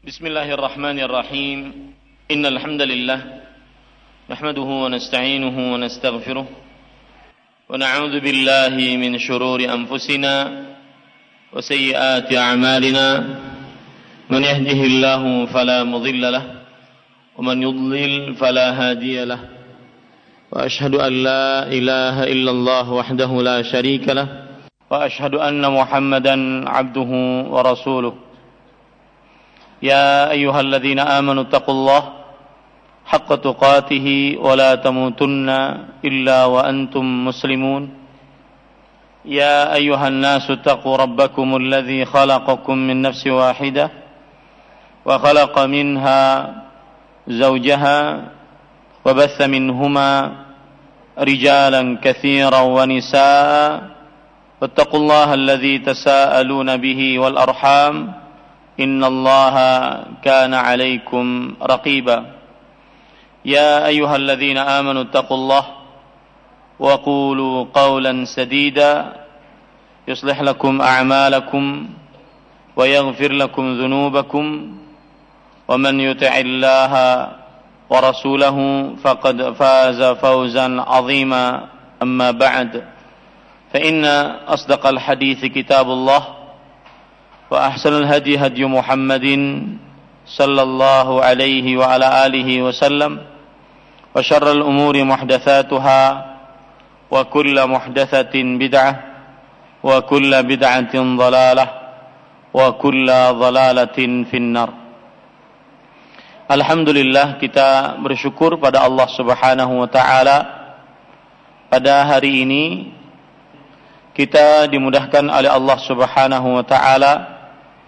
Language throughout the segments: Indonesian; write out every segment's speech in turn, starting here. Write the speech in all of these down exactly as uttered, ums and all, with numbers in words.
Bismillahirrahmanirrahim. Innal hamdalillah nahmaduhu wa nasta'inuhu wa nastaghfiruh wa na'udzu billahi min shururi anfusina wa sayyiati a'malina. Man yahdihillahu fala mudilla lahu wa man yudlil fala hadiya lahu. Wa ashhadu an la ilaha illallah wahdahu la syarika lahu wa ashhadu anna Muhammadan 'abduhu wa rasuluh. يا أيها الذين آمنوا اتقوا الله حق تقاته ولا تموتن إلا وأنتم مسلمون. يا أيها الناس اتقوا ربكم الذي خلقكم من نفس واحدة وخلق منها زوجها وبث منهما رجالا كثيرا ونساء واتقوا الله الذي تساءلون به والأرحام إن الله كان عليكم رقيبا. يا أيها الذين آمنوا اتقوا الله وقولوا قولا سديدا يصلح لكم أعمالكم ويغفر لكم ذنوبكم ومن يطع الله ورسوله فقد فاز فوزا عظيما. أما بعد فإن أصدق الحديث كتاب الله وأحسن الهدي هدي محمد صلى الله عليه وعلى آله وسلم وشر الأمور محدثاتها وكل محدثة بدعة وكل بدعة ضلالة وكل ضلالة في النار. Alhamdulillah, kita bersyukur pada Allah Subhanahu wa taala. Pada hari ini kita dimudahkan oleh Allah Subhanahu wa taala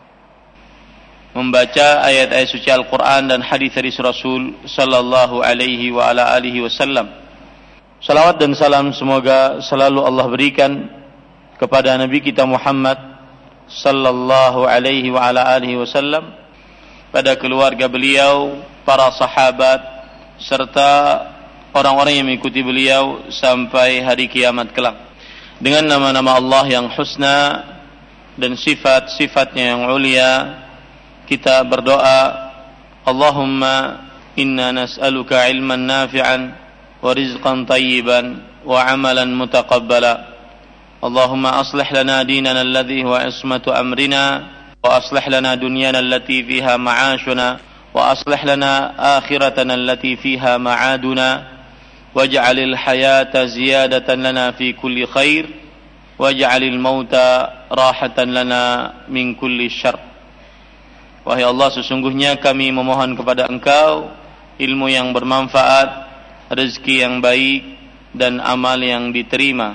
membaca ayat-ayat suci Al-Quran dan hadis-hadis Rasul sallallahu alaihi wa ala alihi wasallam. Salawat dan salam semoga selalu Allah berikan kepada Nabi kita Muhammad sallallahu alaihi wa ala alihi wasallam, pada keluarga beliau, para sahabat, serta orang-orang yang mengikuti beliau sampai hari kiamat kelak. Dengan nama-nama Allah yang husna dan sifat-sifatnya yang ulia, kita berdoa, Allahumma inna nas'aluka ilman nafi'an wa rizqan tayyiban wa amalan mutaqabbala. Allahumma aslih lana dinana alladhi huwa ismatu amrina wa aslih lana dunyana allati fiha ma'ashuna wa aslih lana akhiratana allati fiha ma'aduna waj'alil hayata ziyadatan lana fi kulli khair waj'alil mauta rahatan lana min kulli syarr. Wahai Allah, sesungguhnya kami memohon kepada Engkau ilmu yang bermanfaat, rezeki yang baik, dan amal yang diterima.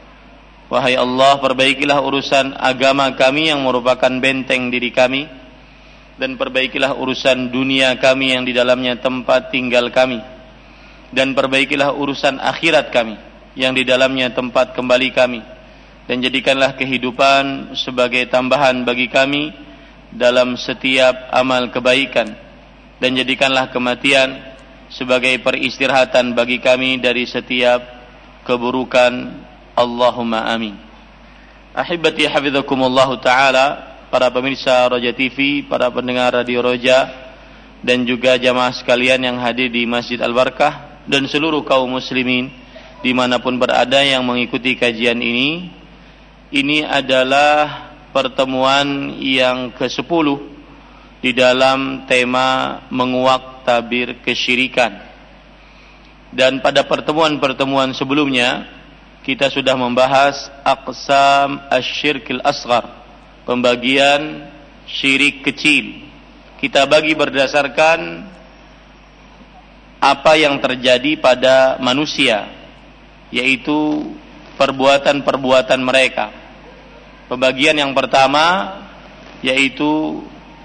Wahai Allah, perbaikilah urusan agama kami yang merupakan benteng diri kami, dan perbaikilah urusan dunia kami yang di dalamnya tempat tinggal kami, dan perbaikilah urusan akhirat kami yang di dalamnya tempat kembali kami, dan jadikanlah kehidupan sebagai tambahan bagi kami dalam setiap amal kebaikan, dan jadikanlah kematian sebagai peristirahatan bagi kami dari setiap keburukan. Allahumma amin. Ahibati hafizakumullahu ta'ala, para pemirsa Roja T V, para pendengar Radio Roja, dan juga jamaah sekalian yang hadir di Masjid Al-Barkah, dan seluruh kaum muslimin dimanapun berada yang mengikuti kajian ini. Ini adalah pertemuan yang kesepuluh di dalam tema menguak tabir kesyirikan. Dan pada pertemuan-pertemuan sebelumnya kita sudah membahas aqsam asyirkil asghar, pembagian syirik kecil. Kita bagi berdasarkan apa yang terjadi pada manusia, yaitu perbuatan-perbuatan mereka. Pembagian yang pertama yaitu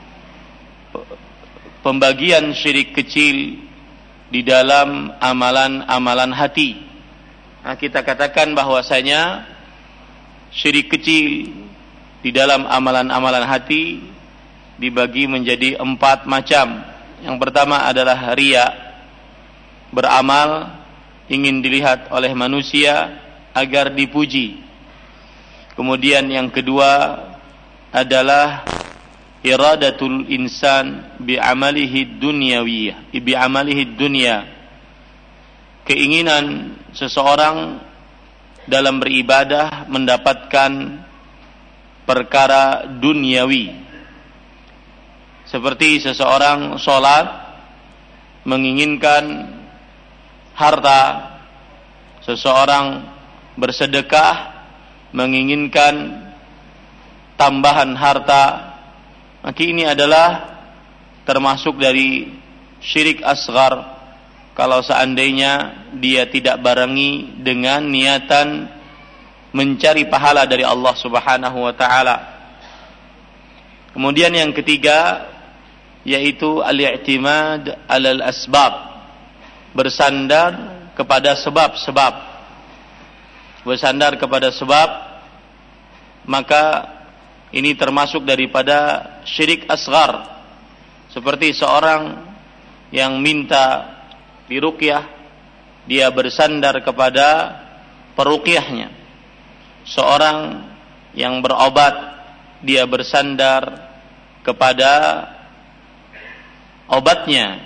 pembagian syirik kecil di dalam amalan-amalan hati. Nah, kita katakan bahwasanya syirik kecil di dalam amalan-amalan hati dibagi menjadi empat macam. Yang pertama adalah riya, beramal ingin dilihat oleh manusia agar dipuji. Kemudian yang kedua adalah iradatul insan bi'amalihi dunyawiyah, bi'amalihi dunya, keinginan seseorang dalam beribadah mendapatkan perkara duniawi. Seperti seseorang sholat menginginkan harta, seseorang bersedekah menginginkan tambahan harta, maka ini adalah termasuk dari syirik asghar kalau seandainya dia tidak barengi dengan niatan mencari pahala dari Allah Subhanahu wa taala. Kemudian yang ketiga yaitu al-i'timad 'alal asbab, bersandar kepada sebab-sebab. Bersandar kepada sebab, maka ini termasuk daripada syirik asghar. Seperti seorang yang minta diruqyah, dia bersandar kepada peruqyahnya. Seorang yang berobat, dia bersandar kepada obatnya,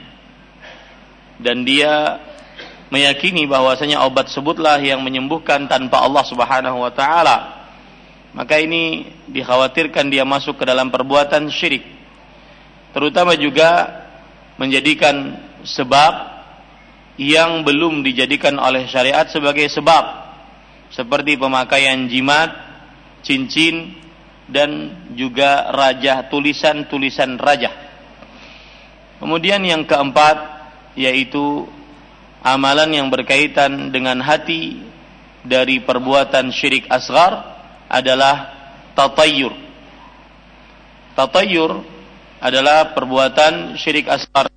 dan dia meyakini bahwasanya obat sebutlah yang menyembuhkan tanpa Allah Subhanahu wa taala. Maka ini dikhawatirkan dia masuk ke dalam perbuatan syirik. Terutama juga menjadikan sebab yang belum dijadikan oleh syariat sebagai sebab, seperti pemakaian jimat, cincin, dan juga rajah, tulisan-tulisan rajah. Kemudian yang keempat yaitu amalan yang berkaitan dengan hati dari perbuatan syirik asghar adalah tatayyur. Tatayyur adalah perbuatan syirik asghar.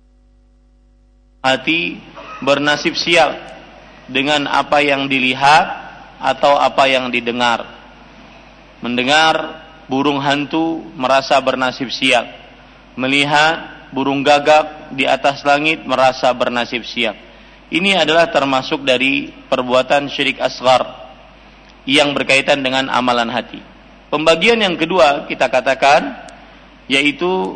Hati bernasib sial dengan apa yang dilihat atau apa yang didengar. Mendengar burung hantu merasa bernasib sial. Melihat burung gagak di atas langit merasa bernasib sial. Ini adalah termasuk dari perbuatan syirik asghar yang berkaitan dengan amalan hati. Pembagian yang kedua kita katakan yaitu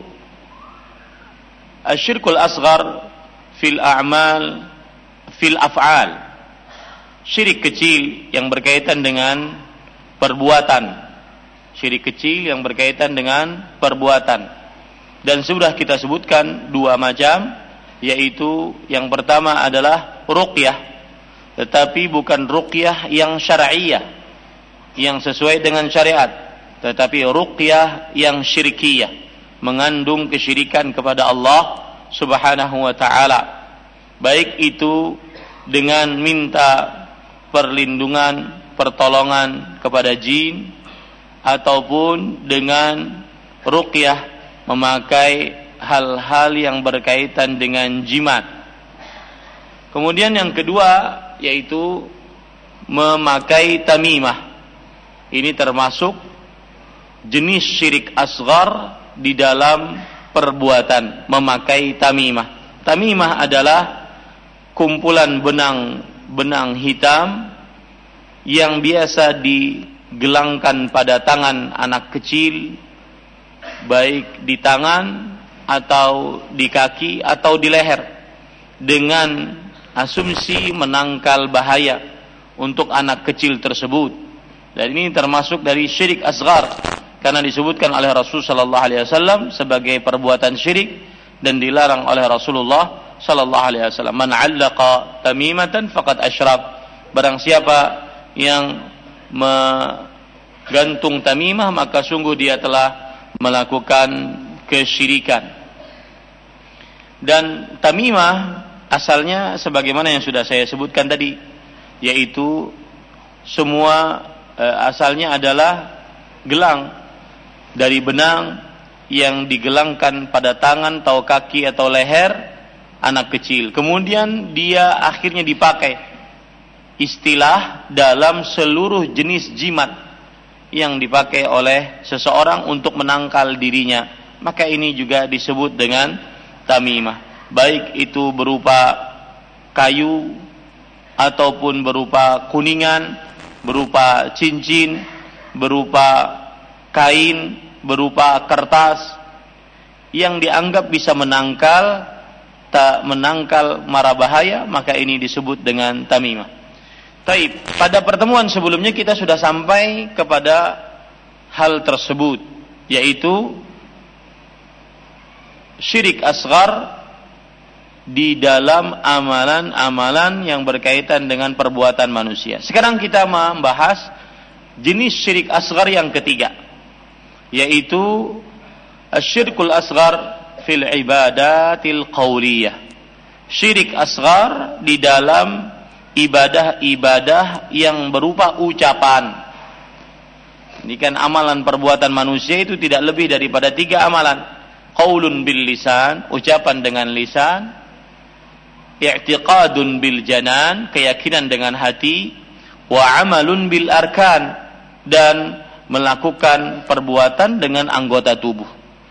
asyirkul asghar fil a'mal fil af'al. Syirik kecil yang berkaitan dengan perbuatan. Syirik kecil yang berkaitan dengan perbuatan. Dan sudah kita sebutkan dua macam, yaitu yang pertama adalah ruqyah, tetapi bukan ruqyah yang syar'iyah, yang sesuai dengan syariat, tetapi ruqyah yang syirkiyah, mengandung kesyirikan kepada Allah Subhanahu wa ta'ala. Baik itu dengan minta perlindungan, pertolongan kepada jin, ataupun dengan ruqyah memakai hal-hal yang berkaitan dengan jimat. Kemudian yang kedua yaitu memakai tamimah. Ini termasuk jenis syirik asghar di dalam perbuatan, memakai tamimah. Tamimah adalah kumpulan benang-benang hitam yang biasa digelangkan pada tangan anak kecil, baik di tangan atau di kaki atau di leher, dengan asumsi menangkal bahaya untuk anak kecil tersebut. Dan ini termasuk dari syirik asghar karena disebutkan oleh Rasul sallallahu alaihi wasallam sebagai perbuatan syirik dan dilarang oleh Rasulullah sallallahu alaihi wasallam. Man 'allaqa tamimatan faqad asyrak. Barang siapa yang menggantung tamimah maka sungguh dia telah melakukan kesyirikan. Dan tamimah asalnya sebagaimana yang sudah saya sebutkan tadi, yaitu semua e, asalnya adalah gelang dari benang yang digelangkan pada tangan atau kaki atau leher anak kecil. Kemudian dia akhirnya dipakai istilah dalam seluruh jenis jimat yang dipakai oleh seseorang untuk menangkal dirinya, maka ini juga disebut dengan tamimah. Baik itu berupa kayu ataupun berupa kuningan, berupa cincin, berupa kain berupa kertas yang dianggap bisa menangkal tak menangkal mara bahaya, maka ini disebut dengan tamimah. Taib. Pada pertemuan sebelumnya kita sudah sampai kepada hal tersebut, yaitu syirik asghar di dalam amalan-amalan yang berkaitan dengan perbuatan manusia. Sekarang kita membahas jenis syirik asghar yang ketiga, yaitu asyirkul asghar fil ibadatil qauliyah. Syirik asghar di dalam ibadah-ibadah yang berupa ucapan. Ini kan amalan perbuatan manusia itu tidak lebih daripada tiga amalan. Qaulun bil lisan, ucapan dengan lisan. I'tiqadun bil janan, keyakinan dengan hati. Wa amalun bil arkan, dan melakukan perbuatan dengan anggota tubuh.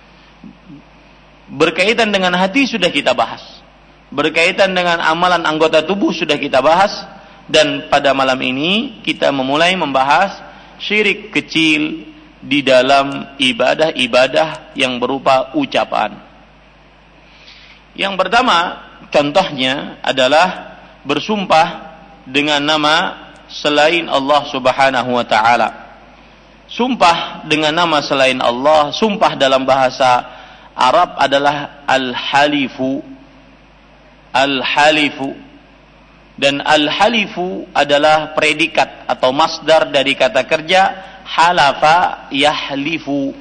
Berkaitan dengan hati sudah kita bahas. Berkaitan dengan amalan anggota tubuh sudah kita bahas. Dan pada malam ini kita memulai membahas syirik kecil di dalam ibadah-ibadah yang berupa ucapan. Yang pertama, contohnya adalah bersumpah dengan nama selain Allah Subhanahu wa ta'ala. Sumpah dengan nama selain Allah, sumpah dalam bahasa Arab adalah al-halifu. Al-halifu. Dan al-halifu adalah predikat atau masdar dari kata kerja halafa yahlifu.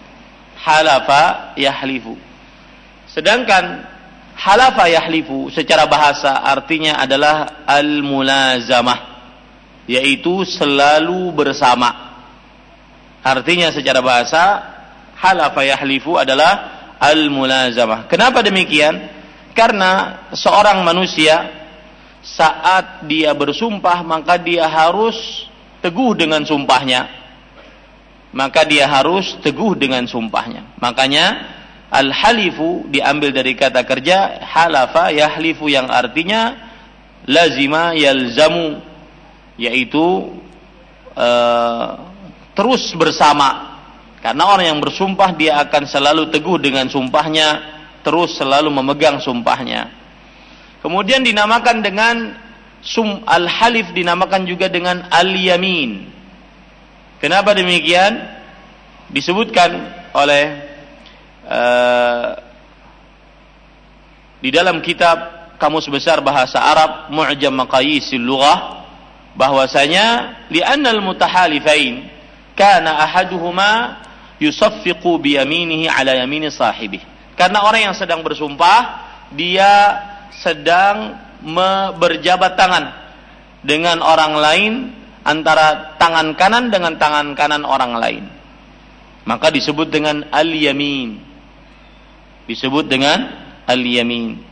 Halafa yahlifu. Sedangkan halafa yahlifu secara bahasa artinya adalah al-mulazamah, yaitu selalu bersama. Artinya secara bahasa halafa yahlifu adalah al-mulazamah. Kenapa demikian? Karena seorang manusia saat dia bersumpah maka dia harus teguh dengan sumpahnya. Maka dia harus teguh dengan sumpahnya. Makanya al-halifu diambil dari kata kerja halafa yahlifu yang artinya lazima yalzamu, yaitu uh, terus bersama. Karena orang yang bersumpah dia akan selalu teguh dengan sumpahnya, terus selalu memegang sumpahnya. Kemudian dinamakan dengan sum al-halif, dinamakan juga dengan al-yamin. Kenapa demikian? Disebutkan oleh uh, di dalam kitab Kamus Besar Bahasa Arab Mu'jam Maqayisil Lughah bahwasanya li'annal mutahalifain kana ahaduhuma yusaffiqu biyaminihi ala yamini sahibih. Karena orang yang sedang bersumpah dia sedang berjabat tangan dengan orang lain, antara tangan kanan dengan tangan kanan orang lain. Maka disebut dengan al-yamin. Disebut dengan al-yamin.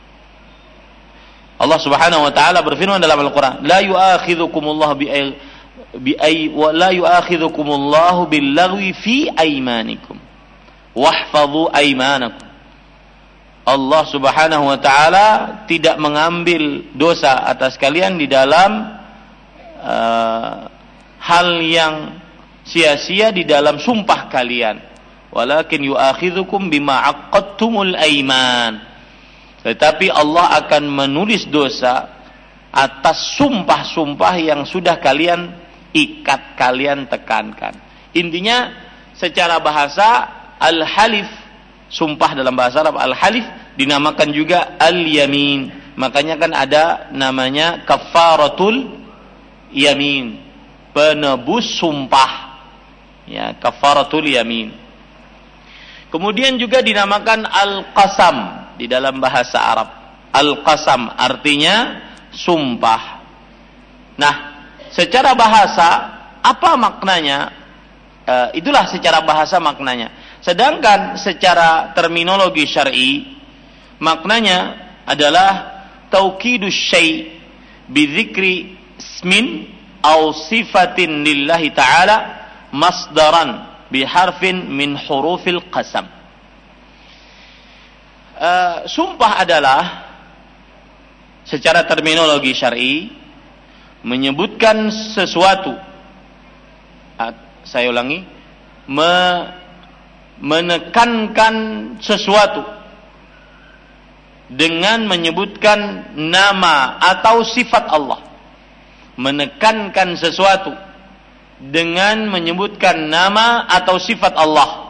Allah Subhanahu wa taala berfirman dalam Al-Qur'an, "La yu'akhidhukumullahu bi bi ay wa la yu'akhidhukumullahu bil-laghwi fi aymanikum. Wahfadhu aymanakum." Allah Subhanahu wa taala tidak mengambil dosa atas kalian di dalam uh, hal yang sia-sia di dalam sumpah kalian. Walakin yu'akhidhukum bima 'aqadtumul aiman. Tetapi Allah akan menulis dosa atas sumpah-sumpah yang sudah kalian ikat, kalian tekankan. Intinya secara bahasa al-halif, sumpah dalam bahasa Arab al-halif dinamakan juga al-yamin. Makanya kan ada namanya kafaratul yamin, penebus sumpah. Ya, kafaratul yamin. Kemudian juga dinamakan al-qasam di dalam bahasa Arab. Al-qasam artinya sumpah. Nah, secara bahasa apa maknanya? E, itulah secara bahasa maknanya. Sedangkan secara terminologi syar'i maknanya adalah taukidus syai' bi dzikri ismin aw sifatin lillahi ta'ala masdaran biharfin min hurufil qasam. Uh, sumpah adalah secara terminologi syar'i menyebutkan sesuatu, uh, saya ulangi, me, menekankan sesuatu dengan menyebutkan nama atau sifat Allah. Menekankan sesuatu dengan menyebutkan nama atau sifat Allah.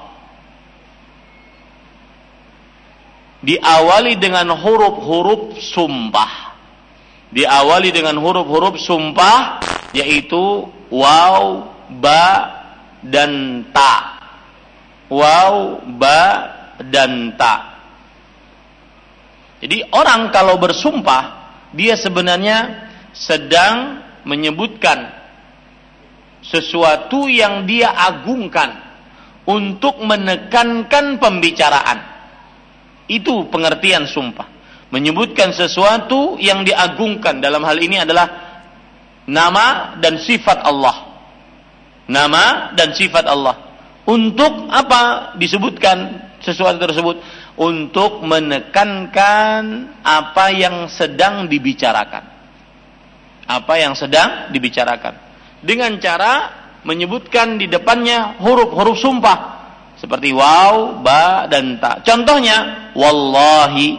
Diawali dengan huruf-huruf sumpah. Diawali dengan huruf-huruf sumpah, yaitu waw, ba, dan ta. Waw, ba, dan ta. Jadi orang kalau bersumpah, dia sebenarnya sedang menyebutkan sesuatu yang dia agungkan untuk menekankan pembicaraan. Itu pengertian sumpah. Menyebutkan sesuatu yang diagungkan, dalam hal ini adalah nama dan sifat Allah. Nama dan sifat Allah. Untuk apa disebutkan sesuatu tersebut? Untuk menekankan apa yang sedang dibicarakan. Apa yang sedang dibicarakan. Dengan cara menyebutkan di depannya huruf-huruf sumpah. Seperti waw, ba, dan ta. Contohnya, wallahi,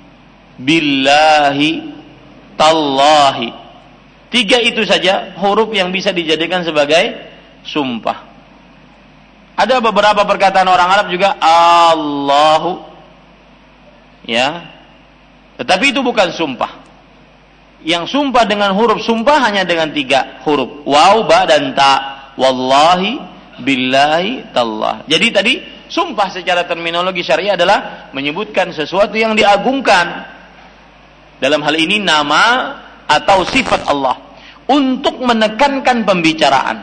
billahi, tallahi. Tiga itu saja huruf yang bisa dijadikan sebagai sumpah. Ada beberapa perkataan orang Arab juga Allahu, ya, tetapi itu bukan sumpah. Yang sumpah dengan huruf sumpah hanya dengan tiga huruf, waw, ba, dan ta. Wallahi, billahi, tallah. Jadi tadi sumpah secara terminologi syariah adalah menyebutkan sesuatu yang diagungkan, dalam hal ini nama atau sifat Allah, untuk menekankan pembicaraan.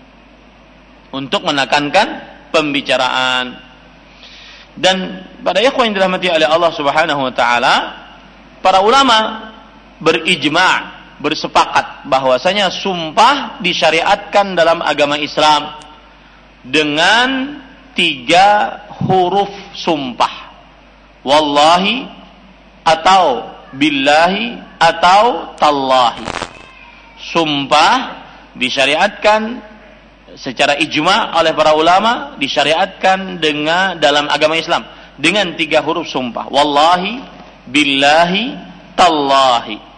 Untuk menekankan pembicaraan. Dan pada ikhwan yang dirahmati oleh Allah Subhanahu wa taala, para ulama berijma', bersepakat bahwasanya sumpah disyariatkan dalam agama Islam dengan tiga huruf sumpah. Wallahi, atau billahi, atau tallahi. Sumpah disyariatkan secara ijma' oleh para ulama, disyariatkan dengan dalam agama Islam dengan tiga huruf sumpah. Wallahi, billahi, tallahi.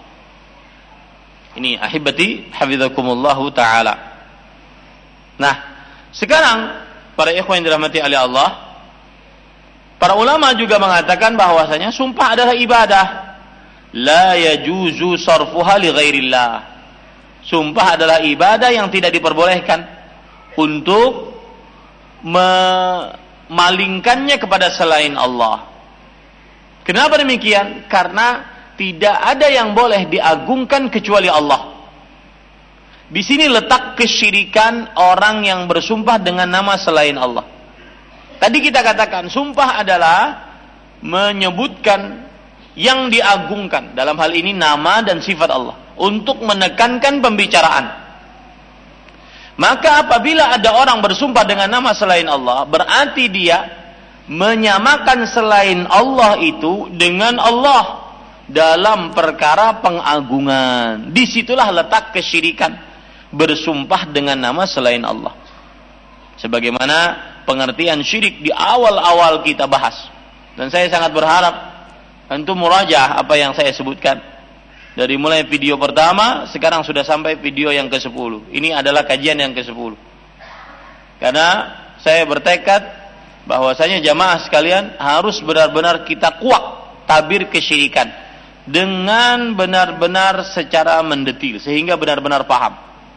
Ini ahibati hafizakumullahu ta'ala. Nah, sekarang para ikhwan yang dirahmati oleh Allah, para ulama juga mengatakan bahwasanya sumpah adalah ibadah. La yajuzu sarfuha li ghairillah. Sumpah adalah ibadah yang tidak diperbolehkan untuk memalingkannya kepada selain Allah. Kenapa demikian? Karena tidak ada yang boleh diagungkan kecuali Allah. Di sini letak kesyirikan orang yang bersumpah dengan nama selain Allah. Tadi kita katakan sumpah adalah menyebutkan yang diagungkan, dalam hal ini nama dan sifat Allah, untuk menekankan pembicaraan. Maka apabila ada orang bersumpah dengan nama selain Allah, berarti dia menyamakan selain Allah itu dengan Allah dalam perkara pengagungan. Disitulah letak kesyirikan, bersumpah dengan nama selain Allah. Sebagaimana pengertian syirik di awal-awal kita bahas. Dan saya sangat berharap antum murajaah apa yang saya sebutkan. Dari mulai video pertama, sekarang sudah sampai video yang kesepuluh. Ini adalah kajian yang kesepuluh. Karena saya bertekad bahwasanya jamaah sekalian harus benar-benar kita kuak tabir kesyirikan dengan benar-benar secara mendetil sehingga benar-benar paham.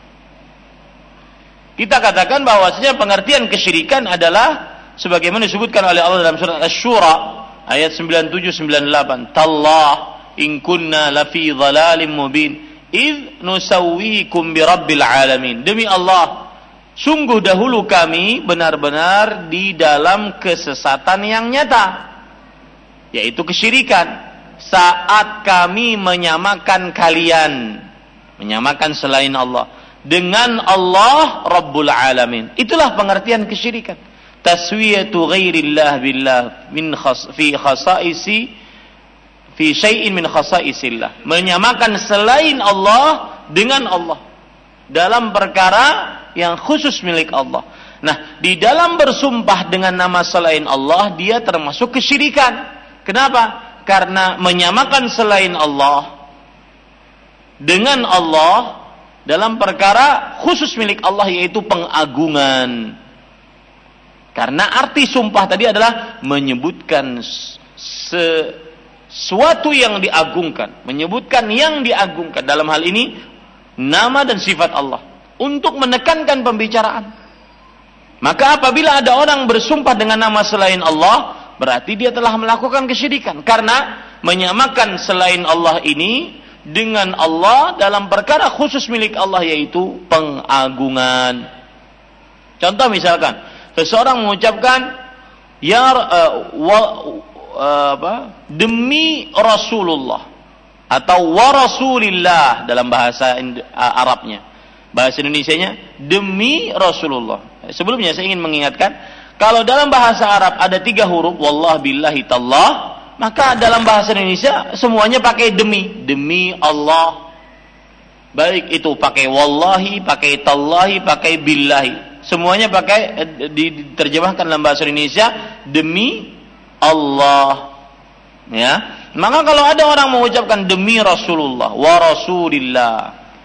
Kita katakan bahwasanya pengertian kesyirikan adalah sebagaimana disebutkan oleh Allah dalam surat Asy-Syura ayat sembilan puluh tujuh sembilan puluh delapan. Tallah in kunna lafi dhalalin mubin id nusawwikum bi rabbil alamin. Demi Allah, sungguh dahulu kami benar-benar di dalam kesesatan yang nyata, yaitu kesyirikan, saat kami menyamakan kalian, menyamakan selain Allah dengan Allah Rabbul Alamin. Itulah pengertian kesyirikan. Taswiyatu ghairillah billah min khas fi khasaisi fi syai'in min khasaisillah. Menyamakan selain Allah dengan Allah dalam perkara yang khusus milik Allah. Nah, di dalam bersumpah dengan nama selain Allah, dia termasuk kesyirikan. Kenapa? Karena menyamakan selain Allah dengan Allah dalam perkara khusus milik Allah, yaitu pengagungan. Karena arti sumpah tadi adalah menyebutkan sesuatu yang diagungkan, menyebutkan yang diagungkan, dalam hal ini nama dan sifat Allah, untuk menekankan pembicaraan. Maka apabila ada orang bersumpah dengan nama selain Allah, berarti dia telah melakukan kesyirikan, karena menyamakan selain Allah ini dengan Allah dalam perkara khusus milik Allah, yaitu pengagungan. Contoh misalkan seseorang mengucapkan ya uh, wa, uh, apa, demi Rasulullah atau wa Rasulillah dalam bahasa uh, Arabnya. Bahasa Indonesianya demi Rasulullah. Sebelumnya saya ingin mengingatkan, kalau dalam bahasa Arab ada tiga huruf, wallah, billahi, tallah, maka dalam bahasa Indonesia semuanya pakai demi, demi Allah. Baik itu pakai wallahi, pakai tallahi, pakai billahi. Semuanya pakai diterjemahkan dalam bahasa Indonesia demi Allah. Ya. Maka kalau ada orang mengucapkan demi Rasulullah, wa Rasulillah,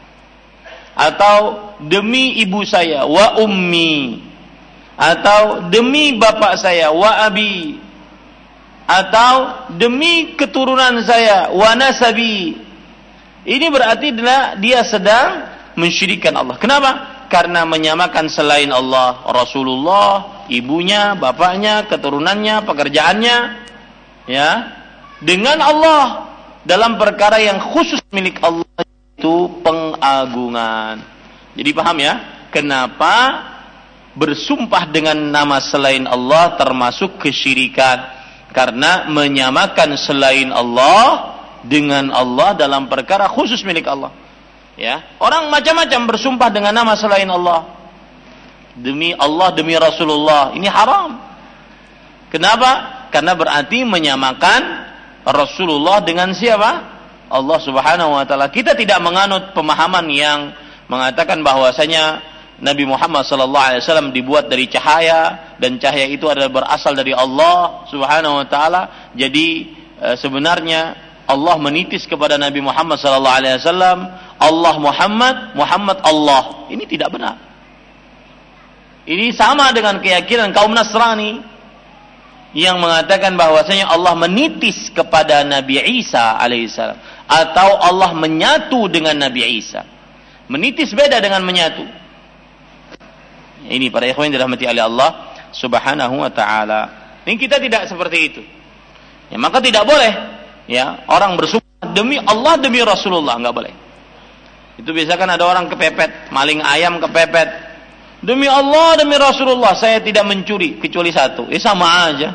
atau demi ibu saya, wa ummi, atau demi bapak saya, wa abi, atau demi keturunan saya, wa nasabi, ini berarti dia sedang mensyirikkan Allah. Kenapa? Karena menyamakan selain Allah, Rasulullah, ibunya, bapaknya, keturunannya, pekerjaannya, ya, dengan Allah dalam perkara yang khusus milik Allah, itu pengagungan. Jadi paham ya, kenapa bersumpah dengan nama selain Allah termasuk kesyirikan? Karena menyamakan selain Allah dengan Allah dalam perkara khusus milik Allah. Ya, orang macam-macam bersumpah dengan nama selain Allah. Demi Allah, demi Rasulullah, ini haram. Kenapa? Karena berarti menyamakan Rasulullah dengan siapa? Allah Subhanahu wa taala. Kita tidak menganut pemahaman yang mengatakan bahwasanya Nabi Muhammad sallallahu alaihi wasallam dibuat dari cahaya, dan cahaya itu adalah berasal dari Allah Subhanahu wa taala. Jadi e, sebenarnya Allah menitis kepada Nabi Muhammad sallallahu alaihi wasallam, Allah Muhammad, Muhammad Allah. Ini tidak benar. Ini sama dengan keyakinan kaum Nasrani yang mengatakan bahwasanya Allah menitis kepada Nabi Isa alaihissalam, atau Allah menyatu dengan Nabi Isa. Menitis beda dengan menyatu. Ini para ikhwan yang dirahmati oleh Allah Subhanahu wa taala. Ini kita tidak seperti itu. Ya, maka tidak boleh ya orang bersumpah demi Allah, demi Rasulullah, enggak boleh. Itu biasa kan ada orang kepepet, maling ayam kepepet. Demi Allah, demi Rasulullah, saya tidak mencuri kecuali satu. Eh sama aja.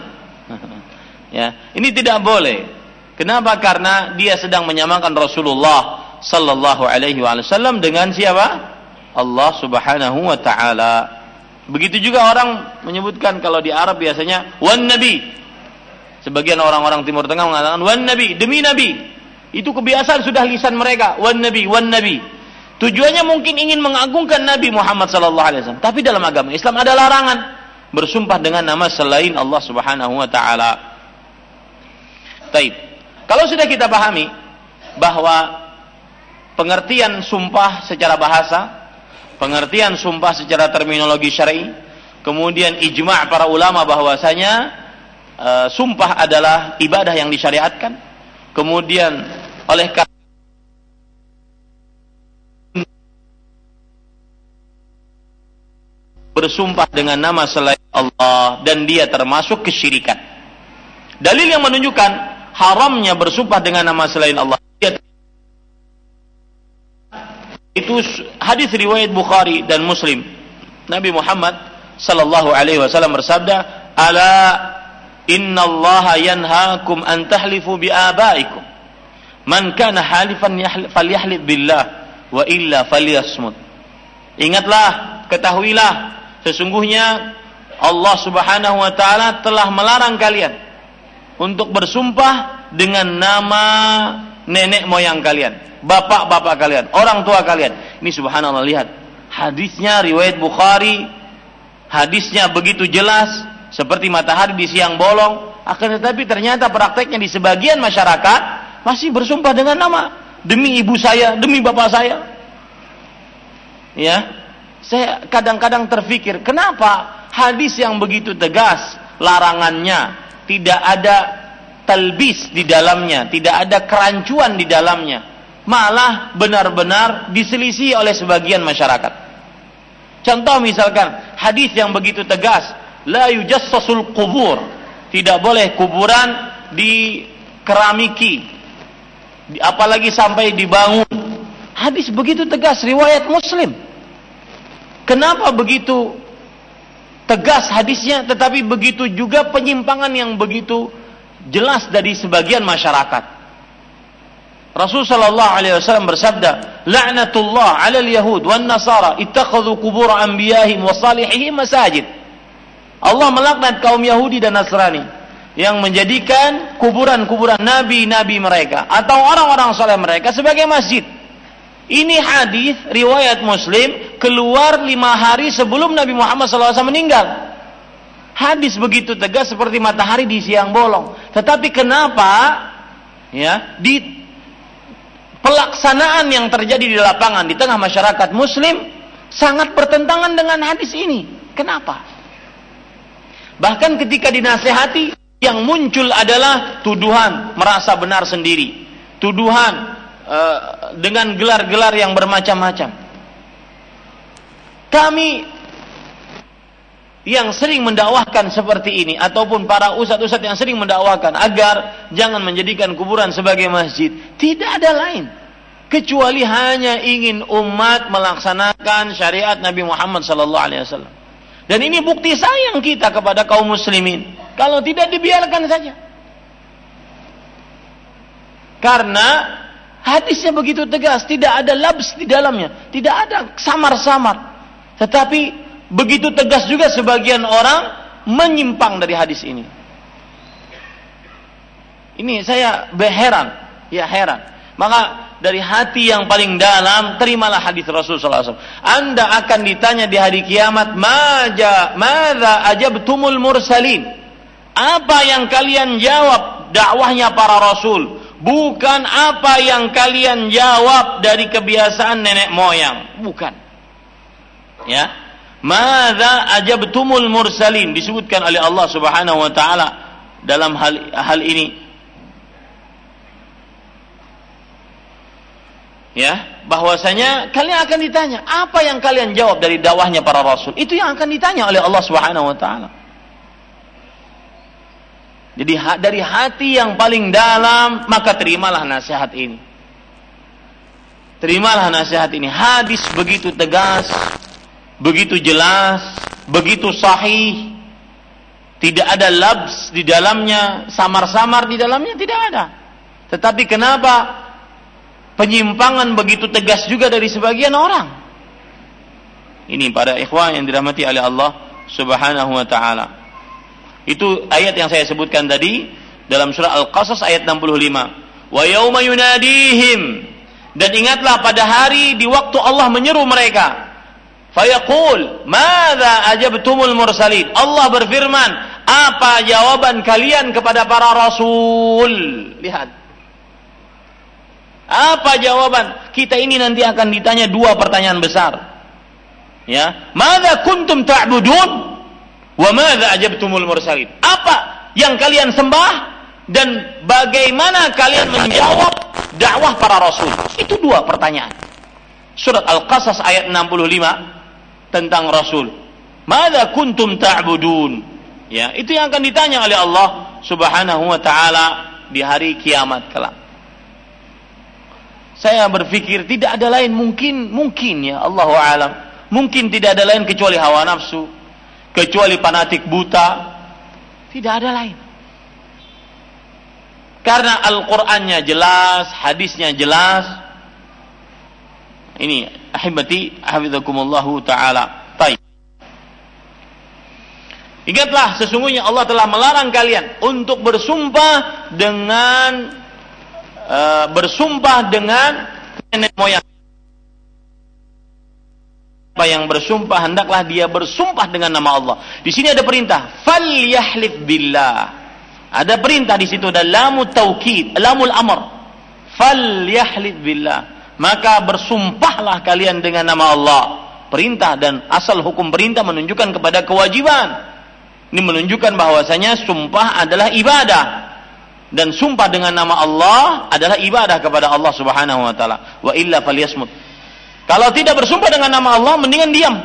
Ya, ini tidak boleh. Kenapa? Karena dia sedang menyamakan Rasulullah sallallahu alaihi wasallam dengan siapa? Allah Subhanahu wa taala. Begitu juga orang menyebutkan, kalau di Arab biasanya wan nabi. Sebagian orang-orang Timur Tengah mengatakan wan nabi, demi nabi. Itu kebiasaan sudah lisan mereka, wan nabi, wan nabi. Tujuannya mungkin ingin mengagungkan Nabi Muhammad sallallahu alaihi wasallam, tapi dalam agama Islam ada larangan bersumpah dengan nama selain Allah Subhanahu wa taala. Taib. Kalau sudah kita pahami bahwa pengertian sumpah secara bahasa, pengertian sumpah secara terminologi syar'i, kemudian ijma' para ulama bahwasanya e, sumpah adalah ibadah yang disyariatkan, kemudian oleh karena bersumpah dengan nama selain Allah dan dia termasuk kesyirikan. Dalil yang menunjukkan haramnya bersumpah dengan nama selain Allah itu hadis riwayat Bukhari dan Muslim. Nabi Muhammad sallallahu alaihi wasallam bersabda, "Ala innallaha yanhaakum an tahlifu bi abaikum. Man kana halifan falyahlif billah wa illa falyasmut." Ingatlah, ketahuilah, sesungguhnya Allah Subhanahu wa taala telah melarang kalian untuk bersumpah dengan nama nenek moyang kalian, bapak-bapak kalian, orang tua kalian. Ini subhanallah, lihat. Hadisnya riwayat Bukhari hadisnya begitu jelas seperti matahari di siang bolong, akan tetapi ternyata prakteknya di sebagian masyarakat masih bersumpah dengan nama, demi ibu saya, demi bapak saya. Ya, saya kadang-kadang terfikir, kenapa hadis yang begitu tegas larangannya, tidak ada talbis di dalamnya, tidak ada kerancuan di dalamnya, malah benar-benar diselisih oleh sebagian masyarakat. Contoh misalkan hadis yang begitu tegas, la yujassasul qubur, tidak boleh kuburan dikeramiki, apalagi sampai dibangun. Hadis begitu tegas, riwayat Muslim. Kenapa begitu tegas hadisnya, tetapi begitu juga penyimpangan yang begitu jelas dari sebagian masyarakat? Rasul sallallahu alaihi wasallam bersabda, "La'natullah 'alal yahud wan nasara ittakhadhu qubur anbiya'ihim wa salihihim masajid." Allah melaknat kaum Yahudi dan Nasrani yang menjadikan kuburan-kuburan nabi-nabi mereka atau orang-orang saleh mereka sebagai masjid. Ini hadis riwayat Muslim, keluar lima hari sebelum Nabi Muhammad sallallahu alaihi wasallam meninggal. Hadis begitu tegas seperti matahari di siang bolong. Tetapi kenapa ya di pelaksanaan yang terjadi di lapangan di tengah masyarakat Muslim sangat bertentangan dengan hadis ini? Kenapa? Bahkan ketika dinasehati, yang muncul adalah tuduhan merasa benar sendiri, tuduhan uh, dengan gelar-gelar yang bermacam-macam. Kami yang sering mendakwahkan seperti ini, ataupun para ustadz-ustadz yang sering mendakwahkan agar jangan menjadikan kuburan sebagai masjid, tidak ada lain kecuali hanya ingin umat melaksanakan syariat Nabi Muhammad sallallahu alaihi wasallam. Dan ini bukti sayang kita kepada kaum muslimin. Kalau tidak, dibiarkan saja. Karena hadisnya begitu tegas, tidak ada labs di dalamnya, tidak ada samar-samar. Tetapi begitu tegas juga sebagian orang menyimpang dari hadis ini. Ini saya berheran, ya heran. Maka dari hati yang paling dalam, terimalah hadis Rasul sallallahu alaihi wasallam. Anda akan ditanya di hari kiamat, maja, madza ajabtumul mursalin? Apa yang kalian jawab dakwahnya para rasul? Bukan apa yang kalian jawab dari kebiasaan nenek moyang, bukan. Ya, madza ajabtumul mursalin disebutkan oleh Allah Subhanahu wa taala dalam hal hal ini. Ya, bahwasanya kalian akan ditanya, apa yang kalian jawab dari dakwahnya para rasul? Itu yang akan ditanya oleh Allah Subhanahu wa taala. Jadi dari hati yang paling dalam, maka terimalah nasihat ini. Terimalah nasihat ini. Hadis begitu tegas, begitu jelas, begitu sahih. Tidak ada labs di dalamnya, samar-samar di dalamnya, tidak ada. Tetapi kenapa penyimpangan begitu tegas juga dari sebagian orang? Ini para ikhwan yang dirahmati oleh Allah Subhanahu wa taala. Itu ayat yang saya sebutkan tadi dalam surah Al-Qasas ayat enam puluh lima. Wa yauma yunadihim, dan ingatlah pada hari di waktu Allah menyeru mereka. Fayaqul, madza ajabtumul mursalin? Allah berfirman, apa jawaban kalian kepada para rasul? Lihat. Apa jawaban? Kita ini nanti akan ditanya dua pertanyaan besar. Ya, madza kuntum ta'budun? Wa madza ajabtumul mursalin? Apa yang kalian sembah dan bagaimana kalian menjawab dakwah para rasul? Itu dua pertanyaan. Surat Al-Qasas ayat enam puluh lima tentang rasul. Madza kuntum ta'budun? Ya, itu yang akan ditanya oleh Allah Subhanahu wa taala di hari kiamat kelak. Saya berpikir tidak ada lain, mungkin mungkin ya Allahu a'lam. Mungkin tidak ada lain kecuali hawa nafsu, kecuali fanatik buta. Tidak ada lain. Karena Al-Qur'annya jelas, hadisnya jelas. Ini ahibati hafizakumullahu taala. Baik. Ingatlah, sesungguhnya Allah telah melarang kalian untuk bersumpah dengan uh, bersumpah dengan nenek moyang. Siapa yang bersumpah hendaklah dia bersumpah dengan nama Allah. Di sini ada perintah, falyahlif billah. Ada perintah di situ, ada lamut taukid, lamul amr. Falyahlif billah. Maka bersumpahlah kalian dengan nama Allah. Perintah, dan asal hukum perintah menunjukkan kepada kewajiban. Ini menunjukkan bahwasanya sumpah adalah ibadah. Dan sumpah dengan nama Allah adalah ibadah kepada Allah Subhanahu wa taala. Wa illa falyasmut. Kalau tidak bersumpah dengan nama Allah, mendingan diam.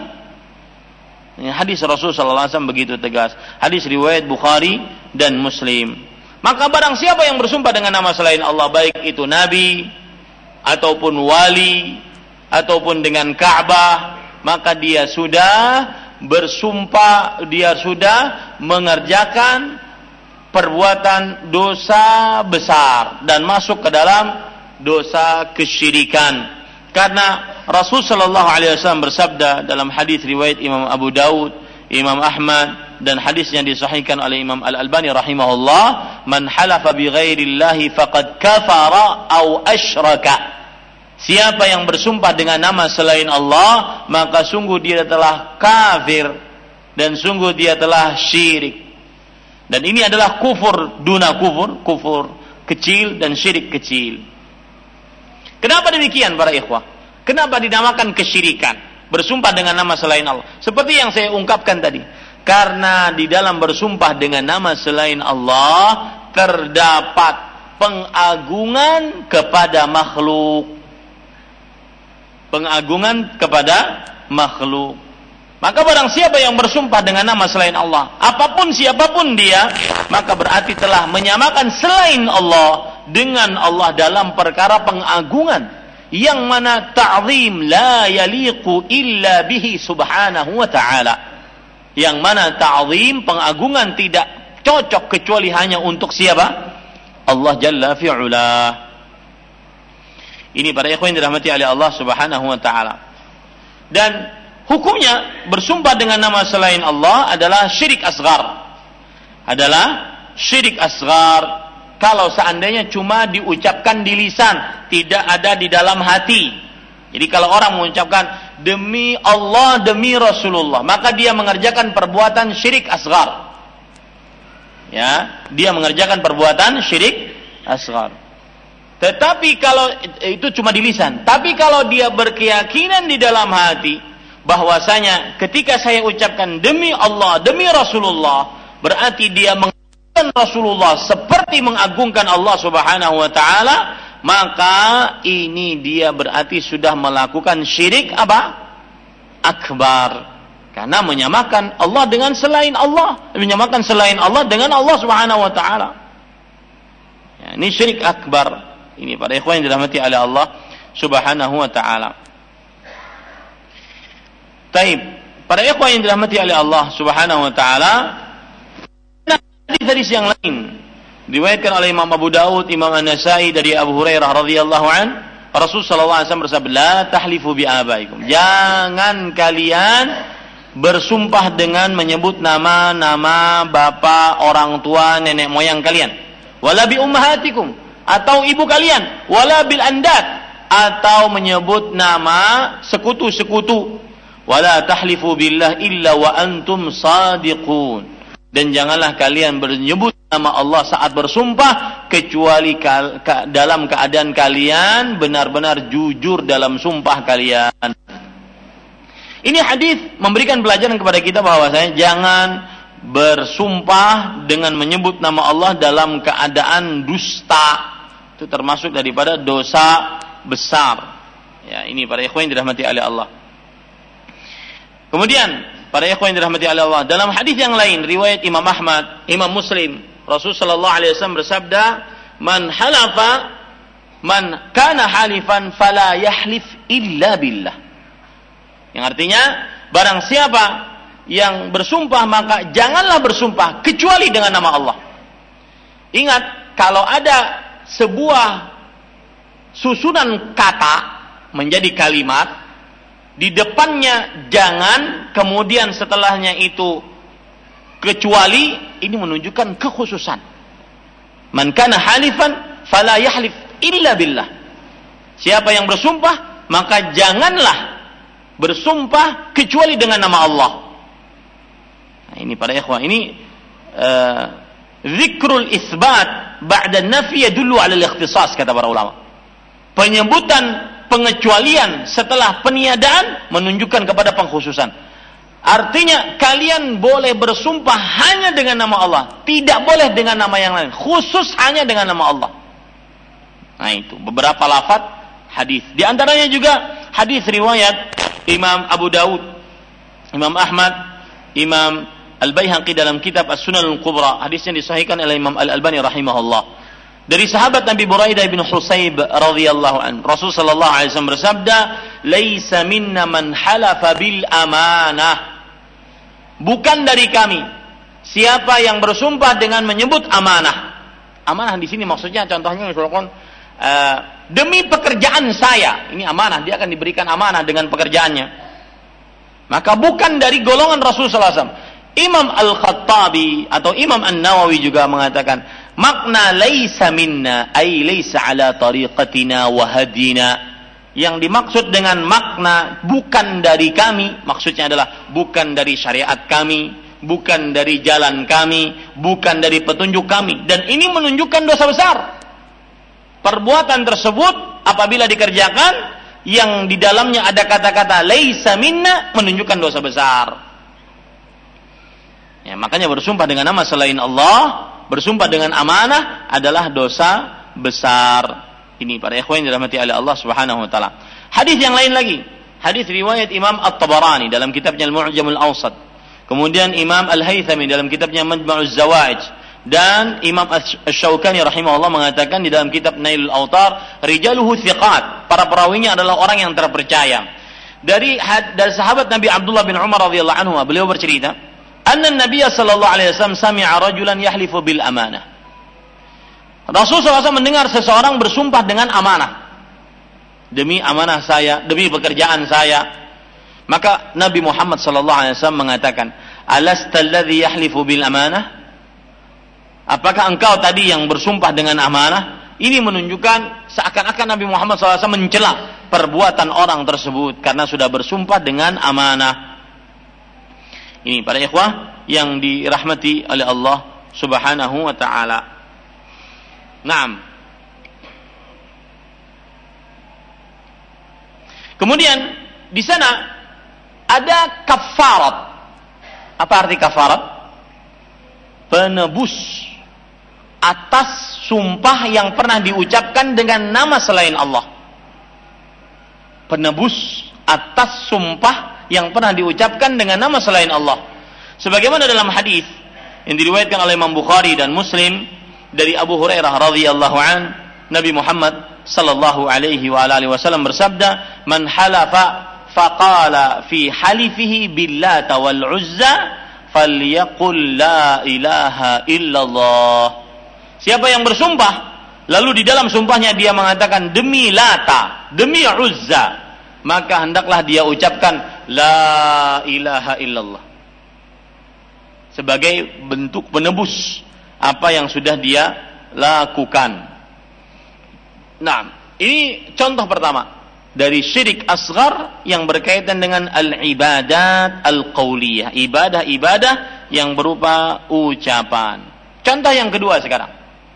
Ini hadis Rasul sallallahu alaihi wasallam begitu tegas. Hadis riwayat Bukhari dan Muslim. Maka barang siapa yang bersumpah dengan nama selain Allah, baik itu nabi ataupun wali ataupun dengan Ka'bah, maka dia sudah bersumpah, dia sudah mengerjakan perbuatan dosa besar dan masuk ke dalam dosa kesyirikan. Karena Rasul sallallahu alaihi wasallam bersabda dalam hadis riwayat Imam Abu Daud, Imam Ahmad, dan hadis yang disahihkan oleh Imam Al-Albani rahimahullah, man halafa bi ghairillahi faqad kafara aw asyraka. Siapa yang bersumpah dengan nama selain Allah, maka sungguh dia telah kafir dan sungguh dia telah syirik. Dan ini adalah kufur duna kufur, kufur kecil dan syirik kecil. Kenapa demikian para ikhwah? Kenapa dinamakan kesyirikan? Bersumpah dengan nama selain Allah. Seperti yang saya ungkapkan tadi. Karena di dalam bersumpah dengan nama selain Allah terdapat pengagungan kepada makhluk. Pengagungan kepada makhluk. Maka barang siapa yang bersumpah dengan nama selain Allah, apapun siapapun dia, maka berarti telah menyamakan selain Allah dengan Allah dalam perkara pengagungan, yang mana ta'zim la yaliqu illa bihi subhanahu wa ta'ala. Yang mana ta'zim, pengagungan, tidak cocok kecuali hanya untuk siapa? Allah Jalla fi'ula. Ini para ikhwan yang dirahmati oleh Allah Subhanahu wa taala. Dan hukumnya bersumpah dengan nama selain Allah adalah syirik asghar. Adalah syirik asghar kalau seandainya cuma diucapkan di lisan, tidak ada di dalam hati. Jadi kalau orang mengucapkan demi Allah, demi Rasulullah, maka dia mengerjakan perbuatan syirik asghar. Ya, dia mengerjakan perbuatan syirik asghar. Tetapi kalau itu cuma di lisan, tapi kalau dia berkeyakinan di dalam hati bahwasanya ketika saya ucapkan demi Allah, demi Rasulullah, berarti dia mengagungkan Rasulullah seperti mengagungkan Allah Subhanahu wa taala, maka ini dia berarti sudah melakukan syirik apa? Akbar. Karena menyamakan Allah dengan selain Allah, menyamakan selain Allah dengan Allah Subhanahu wa taala. Ya, ini syirik akbar. Ini para ikhwan yang dirahmati oleh Allah Subhanahu wa taala. Taib, para ikhwan yang dirahmati oleh Allah Subhanahu wa taala, hadis yang lain diriwayatkan oleh Imam Abu Daud, Imam An-Nasa'i dari Abu Hurairah radhiyallahu an, Rasul sallallahu alaihi wasallam bersabda, "La tahlifu bi abaikum." Jangan kalian bersumpah dengan menyebut nama-nama bapak, orang tua, nenek moyang kalian. Wala bi ummahatikum, atau ibu kalian, wala bil andad, atau menyebut nama sekutu-sekutu. Wala tahlifu billah illa wa antum sadiqun. Dan janganlah kalian menyebut nama Allah saat bersumpah kecuali ka- ka- dalam keadaan kalian benar-benar jujur dalam sumpah kalian. Ini hadis memberikan pelajaran kepada kita bahwasanya jangan bersumpah dengan menyebut nama Allah dalam keadaan dusta. Itu termasuk daripada dosa besar. Ya, ini para ikhwan yang dirahmati oleh Allah. Kemudian para ikhwan yang dirahmati oleh Allah, dalam hadis yang lain riwayat Imam Ahmad, Imam Muslim, Rasul sallallahu alaihi wasallam bersabda, "Man halafa man kana halifan fala yahlif illa billah." Yang artinya, barang siapa yang bersumpah maka janganlah bersumpah kecuali dengan nama Allah. Ingat, kalau ada sebuah susunan kata menjadi kalimat, di depannya jangan, kemudian setelahnya itu kecuali, ini menunjukkan kekhususan. Man kana halifan fala yahlif illa billah. Siapa yang bersumpah maka janganlah bersumpah kecuali dengan nama Allah. Nah, ini para ikhwan, ini uh, zikrul isbat ba'da nafi yadullu 'ala al-ikhtisas, kata para ulama. Penyebutan pengecualian setelah peniadaan menunjukkan kepada pengkhususan. Artinya kalian boleh bersumpah hanya dengan nama Allah, tidak boleh dengan nama yang lain, khusus hanya dengan nama Allah. Nah, itu beberapa lafaz hadis. Di antaranya juga hadis riwayat Imam Abu Daud, Imam Ahmad, Imam Al-Baihaqi dalam kitab As-Sunan Al-Kubra. Hadisnya disahihkan oleh Imam Al-Albani rahimahullah. Dari sahabat Nabi Buraidah bin Husayb radhiyallahu anhu, Rasul sallallahu alaihi wasallam bersabda, "Laisa minna man halafa bil amanah." Bukan dari kami siapa yang bersumpah dengan menyebut amanah. Amanah di sini maksudnya contohnya misalkan uh, demi pekerjaan saya, ini amanah, dia akan diberikan amanah dengan pekerjaannya. Maka bukan dari golongan Rasul sallallahu alaihi wasallam. Imam Al-Khattabi atau Imam An-Nawawi juga mengatakan, makna laisa minna ay laisa ala tariqatina wa hadina. Yang dimaksud dengan makna bukan dari kami, maksudnya adalah bukan dari syariat kami, bukan dari jalan kami, bukan dari petunjuk kami. Dan ini menunjukkan dosa besar. Perbuatan tersebut apabila dikerjakan yang di dalamnya ada kata-kata laisa minna menunjukkan dosa besar. Ya, makanya bersumpah dengan nama selain Allah, bersumpah dengan amanah adalah dosa besar. Ini para ikhwan yang dirahmati oleh Allah Subhanahu wa taala. Hadis yang lain lagi, hadis riwayat Imam At-Tabarani dalam kitabnya Al-Mu'jam Al-Awsat. Kemudian Imam Al-Haythami dalam kitabnya Majma'uz Zawaij, dan Imam Asy-Syaukani rahimahullah mengatakan di dalam kitab Nailul Awtar, rijaluhu thiqat, para perawinya adalah orang yang terpercaya. Dari dari sahabat Nabi Abdullah bin Umar radhiyallahu anhu, beliau bercerita, anna Nabiy sallallahu alaihi wasallam sami'a rajulan yahlifu bil amanah. Rasul sallallahu alaihi wasallam mendengar seseorang bersumpah dengan amanah. Demi amanah saya, demi pekerjaan saya. Maka Nabi Muhammad sallallahu alaihi wasallam mengatakan, "Alasta alladhi yahlifu bil amanah?" Apakah engkau tadi yang bersumpah dengan amanah? Ini menunjukkan seakan-akan Nabi Muhammad sallallahu alaihi wasallam mencela perbuatan orang tersebut karena sudah bersumpah dengan amanah. Ini para ikhwah yang dirahmati oleh Allah Subhanahu wa taala. Naam. Kemudian di sana ada kafarat. Apa arti kafarat? Penebus atas sumpah yang pernah diucapkan dengan nama selain Allah. Penebus atas sumpah yang pernah diucapkan dengan nama selain Allah. Sebagaimana dalam hadis yang diriwayatkan oleh Imam Bukhari dan Muslim dari Abu Hurairah radhiyallahu an, Nabi Muhammad sallallahu alaihi wa alihi wasallam bersabda, "Man halafa faqala fi halifihi billata wal uzza falyaqul la ilaha illallah." Siapa yang bersumpah lalu di dalam sumpahnya dia mengatakan demi Lata, demi Uzza, maka hendaklah dia ucapkan la ilaha illallah sebagai bentuk penebus apa yang sudah dia lakukan. Nah, ini contoh pertama dari syirik asghar yang berkaitan dengan al-ibadat al-qauliyah, ibadah-ibadah yang berupa ucapan. Contoh yang kedua sekarang.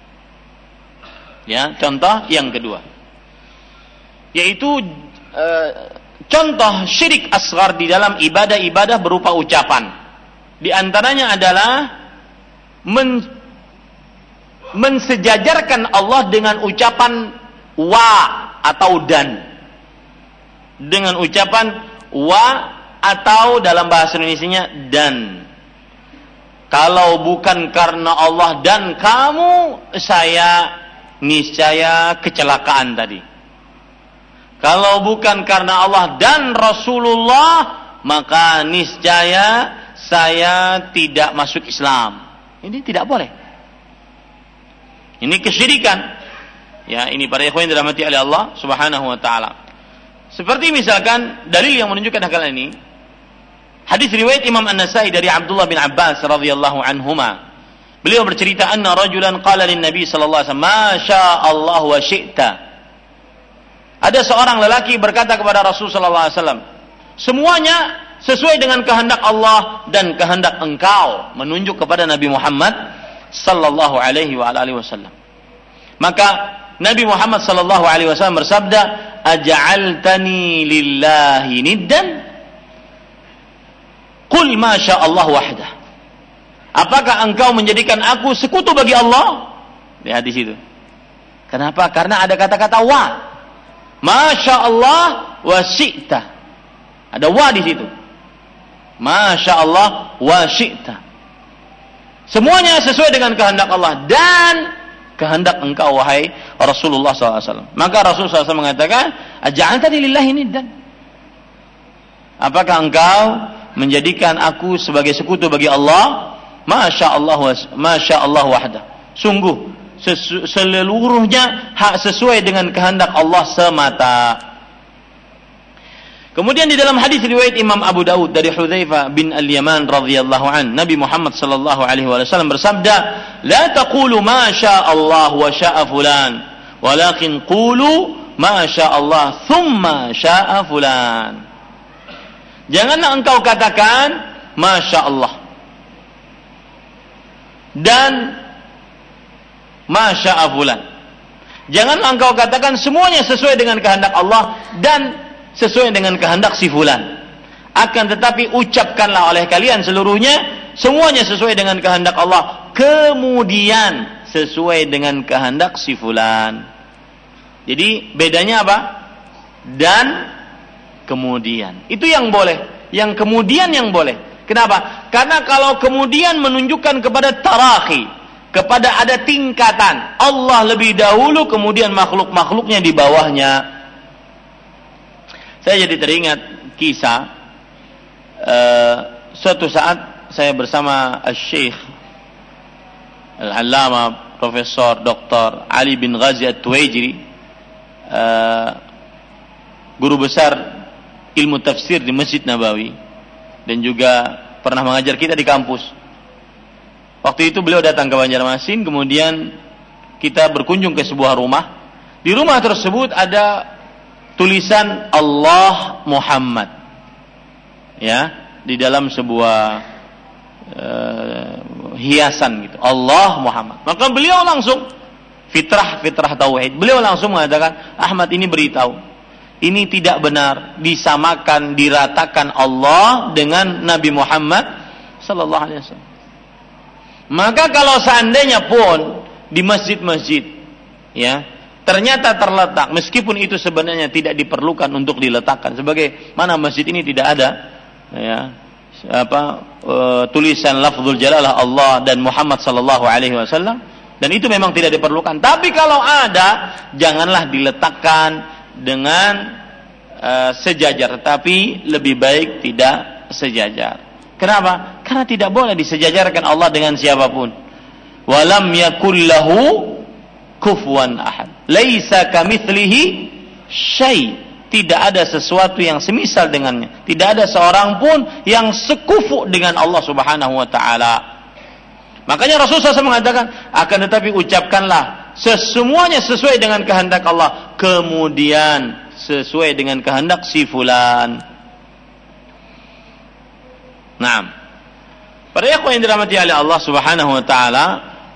Ya, contoh yang kedua. Yaitu e, contoh syirik asghar di dalam ibadah-ibadah berupa ucapan. Di antaranya adalah men mensejajarkan Allah dengan ucapan wa atau dan, dengan ucapan wa atau dalam bahasa Indonesianya dan. Kalau bukan karena Allah dan kamu, saya niscaya kecelakaan tadi. Kalau bukan karena Allah dan Rasulullah, maka niscaya saya tidak masuk Islam. Ini tidak boleh. Ini kesyirikan. Ya, ini para ikhwan yang dirahmati oleh Allah Subhanahu wa taala. Seperti misalkan dalil yang menunjukkan hal ini, hadis riwayat Imam An-Nasa'i dari Abdullah bin Abbas radhiyallahu anhuma. Beliau bercerita, anna rajulan qala lin Nabi sallallahu alaihi wasallam, "Ma sya'allah wa syi'ta." Ada seorang lelaki berkata kepada Rasul sallallahu alaihi wasallam, Semuanya sesuai dengan kehendak Allah dan kehendak engkau, menunjuk kepada Nabi Muhammad sallallahu alaihi wa alihi wasallam. Maka Nabi Muhammad sallallahu alaihi wasallam bersabda, "Aj'altani lillahi niddan? Qul ma syaa Allah wahdah." Apakah engkau menjadikan aku sekutu bagi Allah? Lihat di situ. Kenapa? Karena ada kata-kata wa. Masya Allah wa syi'ta. Ada wa di situ. Masya Allah wa syi'ta. Semuanya sesuai dengan kehendak Allah dan kehendak engkau wahai Rasulullah shallallahu alaihi wasallam. Maka Rasulullah shallallahu alaihi wasallam mengatakan, "Aj'altani lillahi niddan?" Apakah engkau menjadikan aku sebagai sekutu bagi Allah? Masya Allah, Masya Allah wahda. Sungguh sesu, seluruhnya hak sesuai dengan kehendak Allah semata. Kemudian di dalam hadis riwayat Imam Abu Daud dari Hudzaifah bin Al-Yaman radhiyallahu an, Nabi Muhammad sallallahu alaihi wasallam bersabda, "La taqulu ma syaa Allah wa syaa fulan, walakin qulu ma syaa Allah thumma syaa fulan." Janganlah engkau katakan masya Allah dan masya fulan. Janganlah engkau katakan semuanya sesuai dengan kehendak Allah dan sesuai dengan kehendak si fulan. Akan tetapi ucapkanlah oleh kalian seluruhnya semuanya sesuai dengan kehendak Allah, kemudian sesuai dengan kehendak si fulan. Jadi bedanya apa? Dan kemudian. Itu yang boleh, yang kemudian yang boleh. Kenapa? Karena kalau kemudian menunjukkan kepada tarakhi, kepada ada tingkatan. Allah lebih dahulu, kemudian makhluk-makhluknya di bawahnya. Saya jadi teringat kisah uh, suatu saat saya bersama Al-Syekh Al-Allama Profesor Doktor Ali bin Ghazi At-Tuwaijiri, uh, guru besar ilmu tafsir di Masjid Nabawi, dan juga pernah mengajar kita di kampus. Waktu itu beliau datang ke Banjarmasin, kemudian kita berkunjung ke sebuah rumah. Di rumah tersebut ada tulisan Allah Muhammad, ya, di dalam sebuah uh, hiasan gitu, Allah Muhammad. Maka beliau langsung fitrah fitrah tauhid. Beliau langsung mengatakan, "Ahmad, ini beritahu, ini tidak benar disamakan, diratakan Allah dengan Nabi Muhammad sallallahu alaihi wasallam." Maka kalau seandainya pun di masjid-masjid, ya, ternyata terletak, meskipun itu sebenarnya tidak diperlukan untuk diletakkan, sebagai mana masjid ini tidak ada, ya, apa e, tulisan lafzul jalalah Allah dan Muhammad sallallahu alaihi wasallam, dan itu memang tidak diperlukan. Tapi kalau ada, janganlah diletakkan dengan uh, sejajar, tetapi lebih baik tidak sejajar. Kenapa? Karena tidak boleh disejajarkan Allah dengan siapapun. Walam yakul lahu kufuwan ahad. Laisa kamitslihi syai'. Tidak ada sesuatu yang semisal dengannya. Tidak ada seorang pun yang sekufu dengan Allah Subhanahu wa taala. Makanya Rasulullah shallallahu alaihi wasallam mengatakan, akan tetapi ucapkanlah semuanya sesuai dengan kehendak Allah, kemudian sesuai dengan kehendak si fulan. Naam. Para ikhwan yang dirahmati oleh Allah Subhanahu wa taala,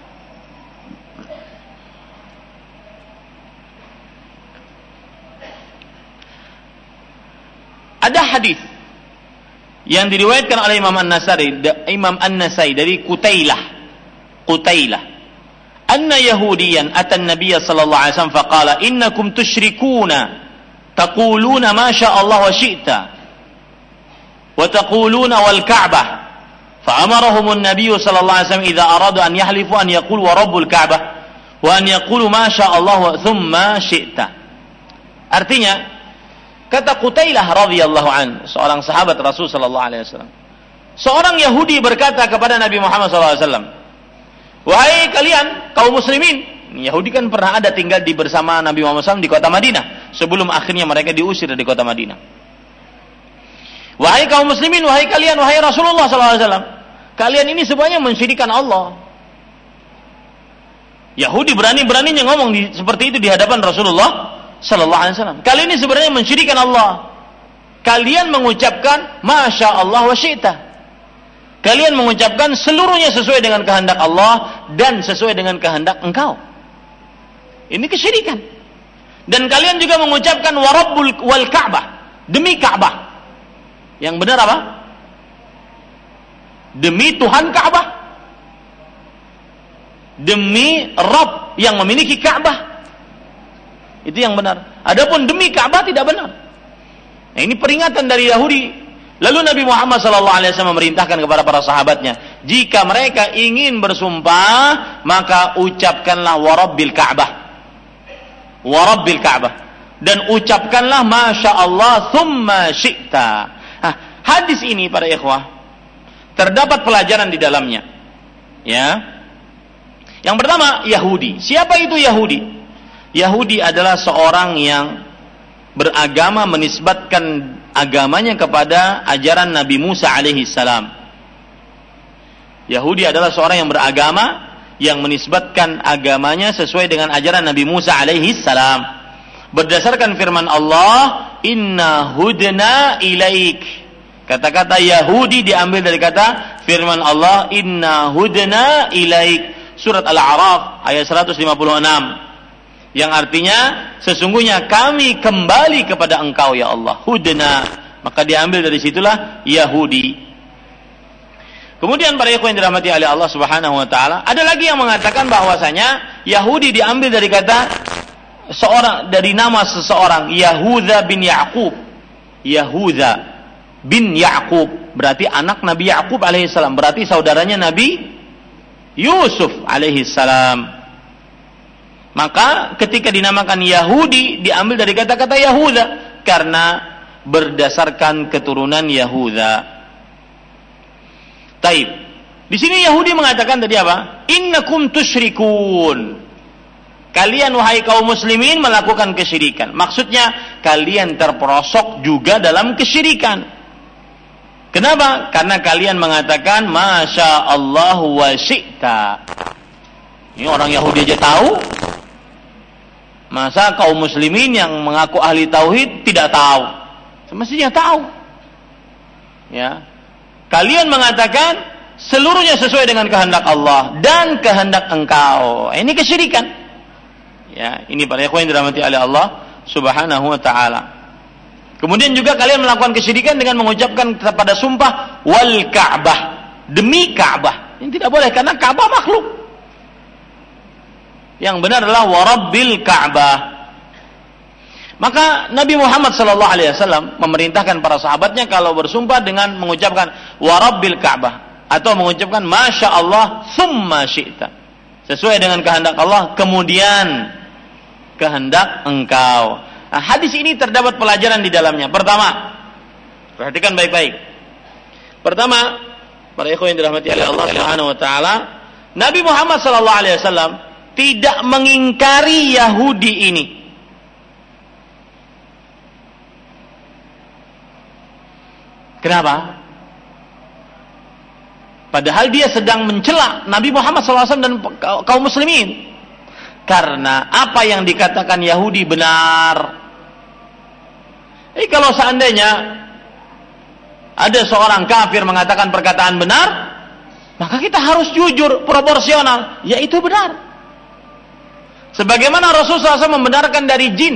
ada hadis yang diriwayatkan oleh Imam An-Nasai, Imam An-Nasai dari Qutailah, Qutailah, anna Yahudiyan atan Nabiy sallallahu alaihi wasallam faqala innakum tusyrikuna taquluna ma syaa Allah wa syi'ta wa taquluna wal Ka'bah fa amarahum an-nabiy sallallahu alaihi wasallam idza aradu an yahlifu an yaqulu wa rabbul Ka'bah wa an yaqulu ma syaa Allah wa thumma syi'ta. Artinya, kata Qutailah radhiyallahu an, seorang sahabat Rasul sallallahu alaihi wasallam, seorang Yahudi berkata kepada Nabi Muhammad sallallahu alaihi wasallam, "Wahai kalian kaum muslimin." Yahudi kan pernah ada tinggal di bersama Nabi Muhammad sallallahu alaihi wasallam di kota Madinah sebelum akhirnya mereka diusir dari kota Madinah. "Wahai kaum muslimin, wahai kalian, wahai Rasulullah sallallahu alaihi wasallam, kalian ini semuanya mensyirikkan Allah." Yahudi berani-beraninya ngomong di, seperti itu di hadapan Rasulullah sallallahu alaihi wasallam. Kalian ini sebenarnya mensyirikkan Allah. kalian mengucapkan Masya Allah wa syi'ta. Kalian mengucapkan seluruhnya sesuai dengan kehendak Allah dan sesuai dengan kehendak engkau. Ini kesyirikan. Dan kalian juga mengucapkan wa rabbul wal Ka'bah, demi Ka'bah. Yang benar apa? Demi Tuhan Ka'bah. Demi Rabb yang memiliki Ka'bah. Itu yang benar. Adapun demi Ka'bah tidak benar. Nah, ini peringatan dari Yahudi. Lalu Nabi Muhammad sallallahu alaihi wasallam memerintahkan kepada para sahabatnya, jika mereka ingin bersumpah, maka ucapkanlah wa rabbil Ka'bah. Wa rabbil Ka'bah. Dan ucapkanlah Masya Allah thumma syi'ta. Nah, hadis ini para ikhwah, terdapat pelajaran di dalamnya. Ya. Yang pertama, Yahudi. Siapa itu Yahudi? Yahudi adalah seorang yang beragama menisbatkan agamanya kepada ajaran Nabi Musa alaihi salam. Yahudi adalah seorang yang beragama yang menisbatkan agamanya sesuai dengan ajaran Nabi Musa alaihi salam. Berdasarkan firman Allah, "Inna hudna ilaik." Kata-kata Yahudi diambil dari kata firman Allah, "Inna hudna ilaik." Surat Al-A'raf ayat seratus lima puluh enam. Yang artinya, sesungguhnya kami kembali kepada engkau ya Allah. Hudna. Maka diambil dari situlah Yahudi. Kemudian para ikhwan yang dirahmati oleh Allah Subhanahu wa taala, ada lagi yang mengatakan bahwasanya Yahudi diambil dari kata seorang, dari nama seseorang, Yahuda bin Ya'qub. Yahuda bin Ya'qub berarti anak Nabi Ya'qub alaihi salam, berarti saudaranya Nabi Yusuf alaihi salam. Maka ketika dinamakan Yahudi diambil dari kata-kata Yahuda karena berdasarkan keturunan Yahuda. Taib. Di sini Yahudi mengatakan tadi apa? Innakum tusyrikun. Kalian wahai kaum muslimin melakukan kesyirikan. Maksudnya kalian terperosok juga dalam kesyirikan. Kenapa? Karena kalian mengatakan Masya Allah wa syi'ta. Ini orang Yahudi aja tahu. Masa kaum muslimin yang mengaku ahli tauhid tidak tahu? Semestinya tahu. Ya. Kalian mengatakan seluruhnya sesuai dengan kehendak Allah dan kehendak engkau. Ini kesyirikan. Ya, ini para ikhwan yang dirahmati oleh Allah Subhanahu wa taala. Kemudian juga kalian melakukan kesyirikan dengan mengucapkan pada sumpah wal Ka'bah, demi Ka'bah. Ini tidak boleh karena Ka'bah makhluk. Yang benar adalah warabbil Ka'bah. Maka Nabi Muhammad sallallahu alaihi wasallam memerintahkan para sahabatnya kalau bersumpah dengan mengucapkan warabbil Ka'bah atau mengucapkan Masya Allah thumma syi'ta, sesuai dengan kehendak Allah kemudian kehendak engkau. Nah, hadis ini terdapat pelajaran di dalamnya. Pertama, perhatikan baik-baik. Pertama, para ikhwan yang dirahmati oleh Allah Subhanahu wa taala, Nabi Muhammad sallallahu alaihi wasallam tidak mengingkari Yahudi ini. Kenapa? Padahal dia sedang mencela Nabi Muhammad shallallahu alaihi wasallam dan kaum muslimin. Karena apa yang dikatakan Yahudi benar. Eh kalau seandainya ada seorang kafir mengatakan perkataan benar, maka kita harus jujur, proporsional, yaitu benar. Sebagaimana Rasulullah shallallahu alaihi wasallam membenarkan dari jin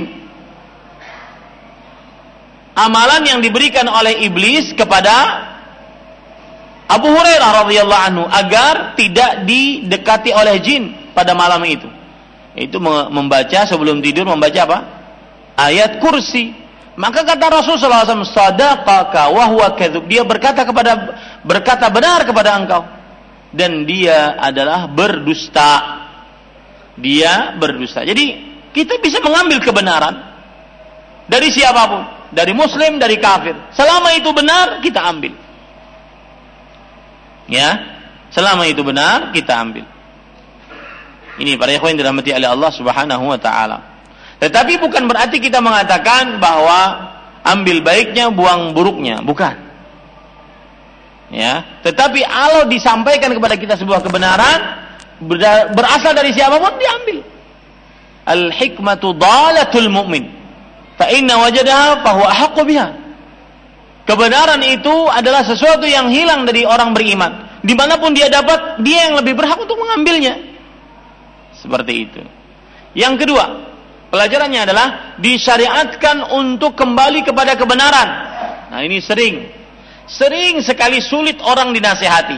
amalan yang diberikan oleh iblis kepada Abu Hurairah radhiyallahu anhu agar tidak didekati oleh jin pada malam itu. Itu membaca sebelum tidur, membaca apa? Ayat kursi. Maka kata Rasulullah shallallahu alaihi wasallam, sadaqaka wa huwa kadzub. Dia berkata kepada berkata benar kepada engkau dan dia adalah berdusta. Dia berdusta. Jadi kita bisa mengambil kebenaran dari siapapun, dari muslim, dari kafir. Selama itu benar, kita ambil. Ya, selama itu benar, kita ambil. Ini para ikhwan yang dirahmati oleh Allah Subhanahu wa taala. Tetapi bukan berarti kita mengatakan bahwa ambil baiknya, buang buruknya, bukan. Ya, tetapi kalau disampaikan kepada kita sebuah kebenaran berasal dari siapapun, diambil. Al-hikmatu dalatul mu'min fa inna wajadaha fa huwa ahaqqu biha. kebenaran itu adalah sesuatu yang hilang dari orang beriman. Dimanapun dia dapat, dia yang lebih berhak untuk mengambilnya. Seperti itu. Yang kedua, pelajarannya adalah disyariatkan untuk kembali kepada kebenaran. Nah, ini sering, sering sekali sulit orang dinasihati.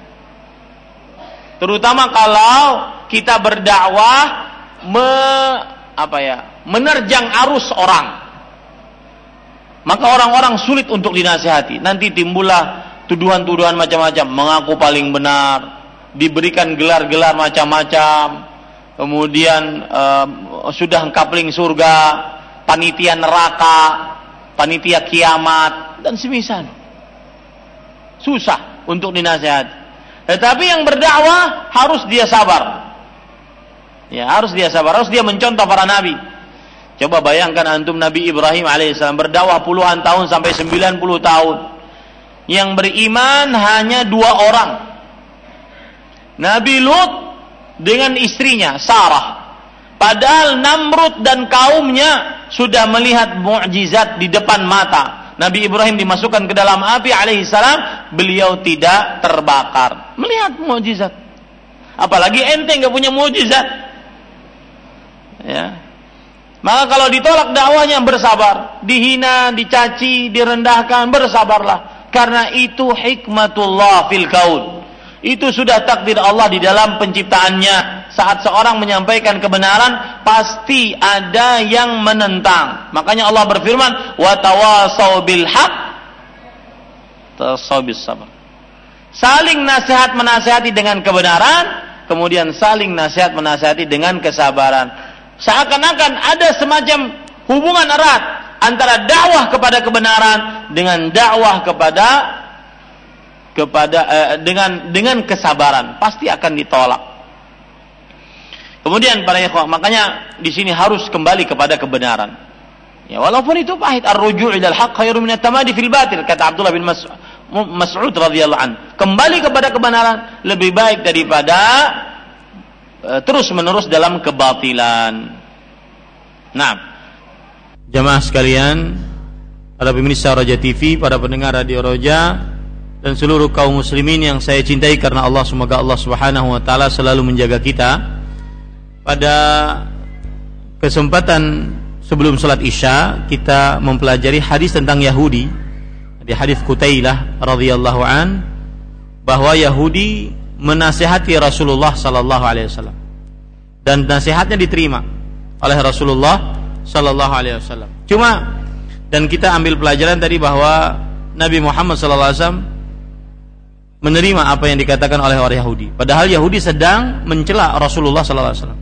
Terutama kalau kita berdakwah me, apa ya, menerjang arus orang. Maka orang-orang sulit untuk dinasihati. Nanti timbullah tuduhan-tuduhan macam-macam, mengaku paling benar, diberikan gelar-gelar macam-macam, kemudian um, sudah kapling surga, panitia neraka, panitia kiamat, dan semisal. Susah untuk dinasihati. Tetapi yang berdakwah harus dia sabar. Ya, harus dia sabar, harus dia mencontoh para nabi. Coba bayangkan antum Nabi Ibrahim alaihissalam berdakwah puluhan tahun sampai sembilan puluh tahun. Yang beriman hanya dua orang. Nabi Lut dengan istrinya Sarah. Padahal Namrud dan kaumnya sudah melihat mukjizat di depan mata. Nabi Ibrahim dimasukkan ke dalam api alaihissalam, beliau tidak terbakar. Melihat mukjizat. Apalagi ente enggak punya mukjizat. Ya. Maka kalau ditolak dakwahnya, bersabar. Dihina, dicaci, direndahkan, bersabarlah. Karena itu hikmatullah fil kaun. Itu sudah takdir Allah di dalam penciptaannya. Saat seorang menyampaikan kebenaran, pasti ada yang menentang. Makanya Allah berfirman, wa tawasau bil haq, tawasau bis sabr. Saling nasihat menasihati dengan kebenaran, kemudian saling nasihat menasihati dengan kesabaran. Seakan-akan ada semacam hubungan erat antara dakwah kepada kebenaran dengan dakwah kepada kepada eh, dengan dengan kesabaran, pasti akan ditolak. Kemudian para ikhwah, makanya di sini harus kembali kepada kebenaran. Ya, walaupun itu pahit, ar-ruju' ilal haqq khairun min at-tamadi fil batil, kata Abdullah bin Mas'ud radhiyallahu anhu. Kembali kepada kebenaran lebih baik daripada terus-menerus dalam kebatilan. Nah, jamaah sekalian, para pemirsa Roja T V, para pendengar Radio Roja, dan seluruh kaum muslimin yang saya cintai karena Allah, semoga Allah Subhanahu wa taala selalu menjaga kita. Pada kesempatan sebelum salat Isya, kita mempelajari hadis tentang Yahudi. Di hadis Qutailah radhiyallahu an, bahwa Yahudi menasihati Rasulullah sallallahu alaihi wasallam, dan nasihatnya diterima oleh Rasulullah sallallahu alaihi wasallam. Cuma, dan kita ambil pelajaran tadi bahwa Nabi Muhammad sallallahu alaihi wasallam menerima apa yang dikatakan oleh orang Yahudi, padahal Yahudi sedang mencela Rasulullah sallallahu alaihi wasallam.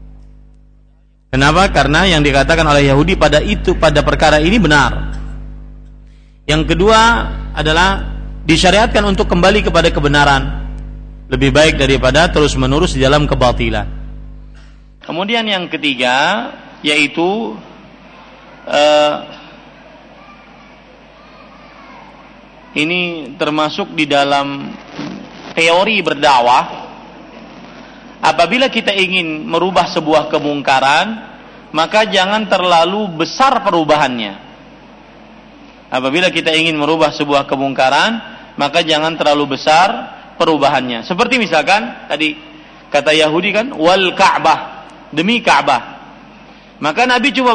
Kenapa? Karena yang dikatakan oleh Yahudi pada itu, pada perkara ini benar. Yang kedua adalah disyariatkan untuk kembali kepada kebenaran, lebih baik daripada terus-menerus di dalam kebatilan. Kemudian yang ketiga, yaitu uh, ini termasuk di dalam teori berdakwah. Apabila kita ingin merubah sebuah kemungkaran, maka jangan terlalu besar perubahannya. Apabila kita ingin merubah sebuah kemungkaran, maka jangan terlalu besar perubahannya. Seperti misalkan tadi kata Yahudi kan, wal Ka'bah, demi Ka'bah. Maka Nabi coba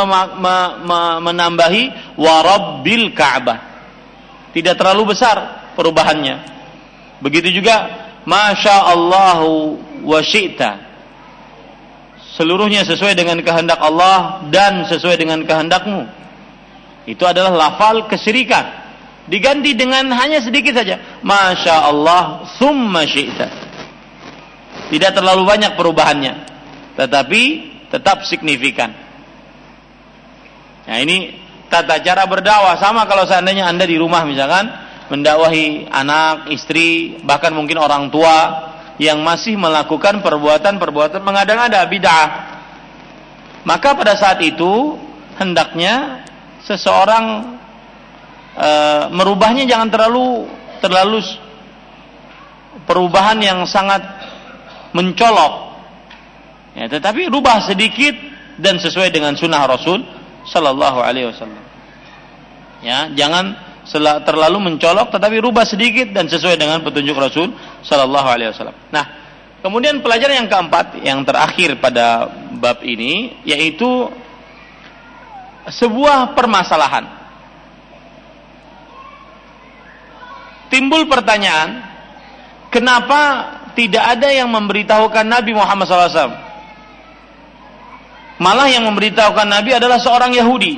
menambahi wa rabbil Ka'bah. Tidak terlalu besar perubahannya. Begitu juga masya Allahu wa syi'ta. Seluruhnya sesuai dengan kehendak Allah dan sesuai dengan kehendakmu. Itu adalah lafal kesyirikan. Diganti dengan hanya sedikit saja, masya Allah summa syi'ta. Tidak terlalu banyak perubahannya, tetapi tetap signifikan. Nah, ini tata cara berdakwah. Sama kalau seandainya Anda di rumah misalkan mendakwahi anak, istri, bahkan mungkin orang tua yang masih melakukan perbuatan-perbuatan mengada-ngada bid'ah, maka pada saat itu hendaknya seseorang e, merubahnya jangan terlalu terlalu perubahan yang sangat mencolok, ya, tetapi rubah sedikit dan sesuai dengan sunnah Rasul Sallallahu Alaihi Wasallam. Ya, jangan terlalu mencolok, tetapi rubah sedikit dan sesuai dengan petunjuk Rasul sallallahu alaihi wasallam. Nah, kemudian pelajaran yang keempat, yang terakhir pada bab ini, yaitu sebuah permasalahan. Timbul pertanyaan, kenapa tidak ada yang memberitahukan Nabi Muhammad sallallahu alaihi wasallam? Malah yang memberitahukan Nabi adalah seorang Yahudi.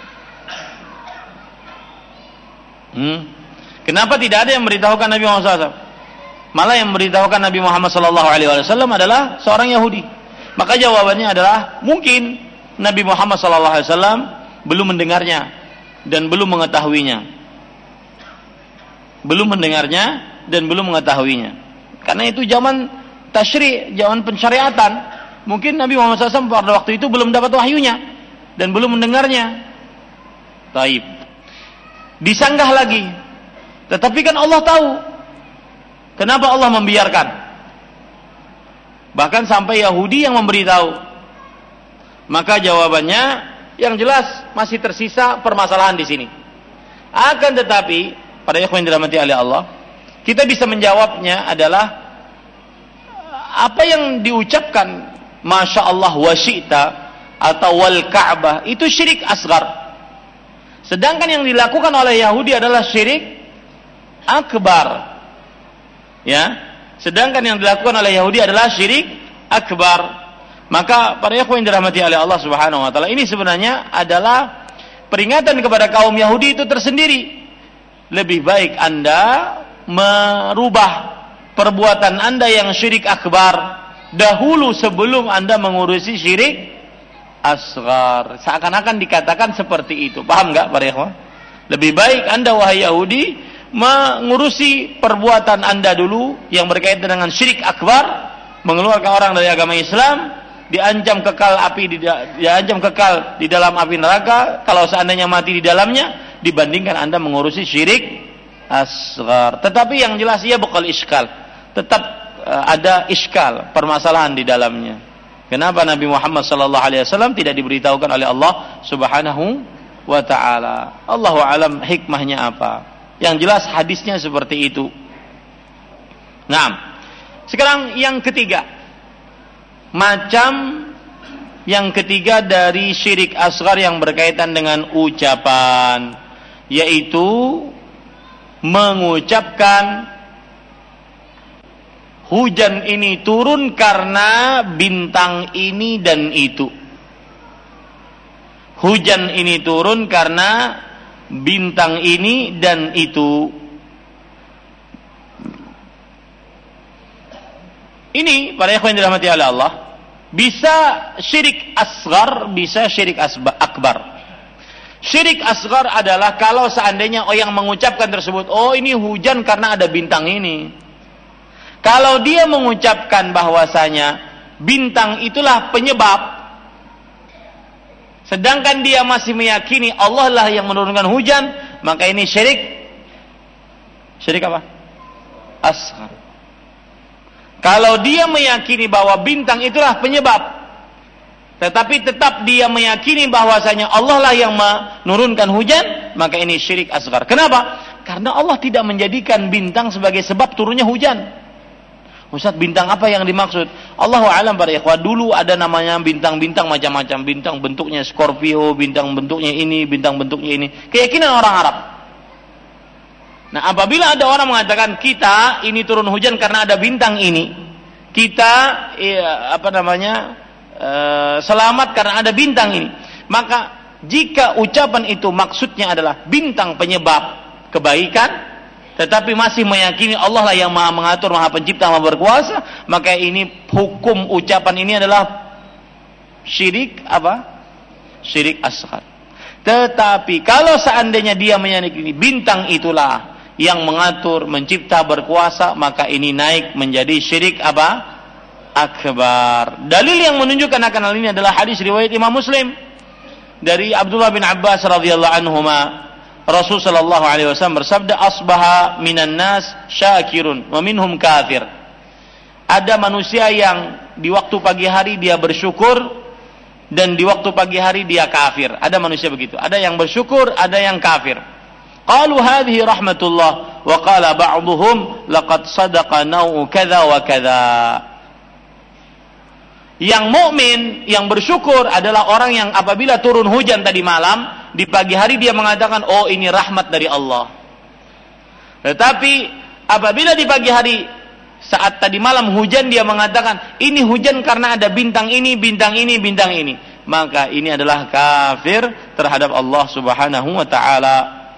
Hmm. Kenapa tidak ada yang memberitahukan Nabi Muhammad sallallahu alaihi wasallam? Malah yang memberitahukan Nabi Muhammad sallallahu alaihi wasallam adalah seorang Yahudi. Maka jawabannya adalah mungkin Nabi Muhammad sallallahu alaihi wasallam belum mendengarnya dan belum mengetahuinya. Belum mendengarnya dan belum mengetahuinya. Karena itu zaman tasyri', zaman pensyariatan. Mungkin Nabi Muhammad sallallahu alaihi wasallam pada waktu itu belum dapat wahyunya dan belum mendengarnya. Taib. Disanggah lagi. Tetapi kan Allah tahu. Kenapa Allah membiarkan? Bahkan sampai Yahudi yang memberitahu. Maka jawabannya yang jelas masih tersisa permasalahan di sini. Akan tetapi, para ikhwan yang dirahmati oleh Allah, kita bisa menjawabnya adalah apa yang diucapkan Masya Allah wa syi'ta atau wal Ka'bah itu syirik asgar. Sedangkan yang dilakukan oleh Yahudi adalah syirik akbar. Ya, sedangkan yang dilakukan oleh Yahudi adalah syirik akbar. Maka para ikhwan yang dirahmati oleh Allah Subhanahu wa taala, ini sebenarnya adalah peringatan kepada kaum Yahudi itu tersendiri. Lebih baik Anda merubah perbuatan Anda yang syirik akbar dahulu sebelum Anda mengurusi syirik asghar. Seakan-akan dikatakan seperti itu. Paham enggak para ikhwan? Lebih baik Anda wahai Yahudi mengurusi perbuatan Anda dulu yang berkaitan dengan syirik akbar, mengeluarkan orang dari agama Islam, diancam kekal api di diancam kekal di dalam api neraka kalau seandainya mati di dalamnya, dibandingkan Anda mengurusi syirik asghar. Tetapi yang jelas ia bakal iskal. Tetap uh, ada iskal, permasalahan di dalamnya. Kenapa Nabi Muhammad sallallahu alaihi wasallam tidak diberitahukan oleh Allah Subhanahu wa taala? Allahu alam hikmahnya apa? Yang jelas hadisnya seperti itu. Nah, sekarang yang ketiga, macam yang ketiga dari syirik asghar yang berkaitan dengan ucapan, yaitu mengucapkan hujan ini turun karena bintang ini dan itu. Hujan ini turun karena bintang ini dan itu. Ini para ikhwan yang dirahmati oleh Allah, bisa syirik asghar, bisa syirik akbar. Syirik asghar adalah kalau seandainya oh yang mengucapkan tersebut, oh ini hujan karena ada bintang ini. Kalau dia mengucapkan bahwasanya bintang itulah penyebab, sedangkan dia masih meyakini Allah lah yang menurunkan hujan, maka ini syirik syirik apa? Asghar. Kalau dia meyakini bahwa bintang itulah penyebab, tetapi tetap dia meyakini bahwasanya Allah lah yang menurunkan hujan, maka ini syirik asghar. Kenapa? Karena Allah tidak menjadikan bintang sebagai sebab turunnya hujan. Ustaz, bintang apa yang dimaksud? Allahu a'lam para ikhwah. Dulu ada namanya bintang-bintang macam-macam. Bintang bentuknya Scorpio, bintang bentuknya ini, bintang bentuknya ini. Keyakinan orang Arab. Nah, apabila ada orang mengatakan kita ini turun hujan karena ada bintang ini, kita eh, apa namanya eh, selamat karena ada bintang ini, maka jika ucapan itu maksudnya adalah bintang penyebab kebaikan, tetapi masih meyakini Allah lah yang maha mengatur, maha pencipta, maha berkuasa, maka ini hukum ucapan ini adalah syirik apa? Syirik asghar. Tetapi kalau seandainya dia meyakini bintang itulah yang mengatur, mencipta, berkuasa, maka ini naik menjadi syirik apa? Akbar. Dalil yang menunjukkan akan hal ini adalah hadis riwayat Imam Muslim dari Abdullah bin Abbas radhiyallahu anhuma. Rasul sallallahu alaihi wasallam bersabda, asbaha minan nas syakirun wa minhum kafir. Ada manusia yang di waktu pagi hari dia bersyukur dan di waktu pagi hari dia kafir. Ada manusia begitu. Ada yang bersyukur, ada yang kafir. Qalu hadhihi rahmatullah wa qala ba'dhum laqad sadaqa nau'u kadza wa kadza. Yang mukmin, yang bersyukur adalah orang yang apabila turun hujan tadi malam, di pagi hari dia mengatakan, oh ini rahmat dari Allah. Tetapi apabila di pagi hari saat tadi malam hujan, dia mengatakan ini hujan karena ada bintang ini, bintang ini, bintang ini, maka ini adalah kafir terhadap Allah Subhanahu wa taala.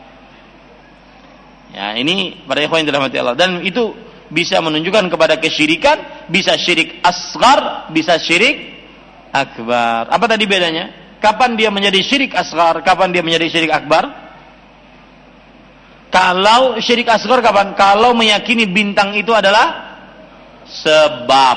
Ya, ini para ikhwan yang dirahmati Allah, dan itu bisa menunjukkan kepada kesyirikan, bisa syirik asghar, bisa syirik akbar. Apa tadi bedanya? Kapan dia menjadi syirik asghar, kapan dia menjadi syirik akbar? Kalau syirik asghar kapan? Kalau meyakini bintang itu adalah sebab.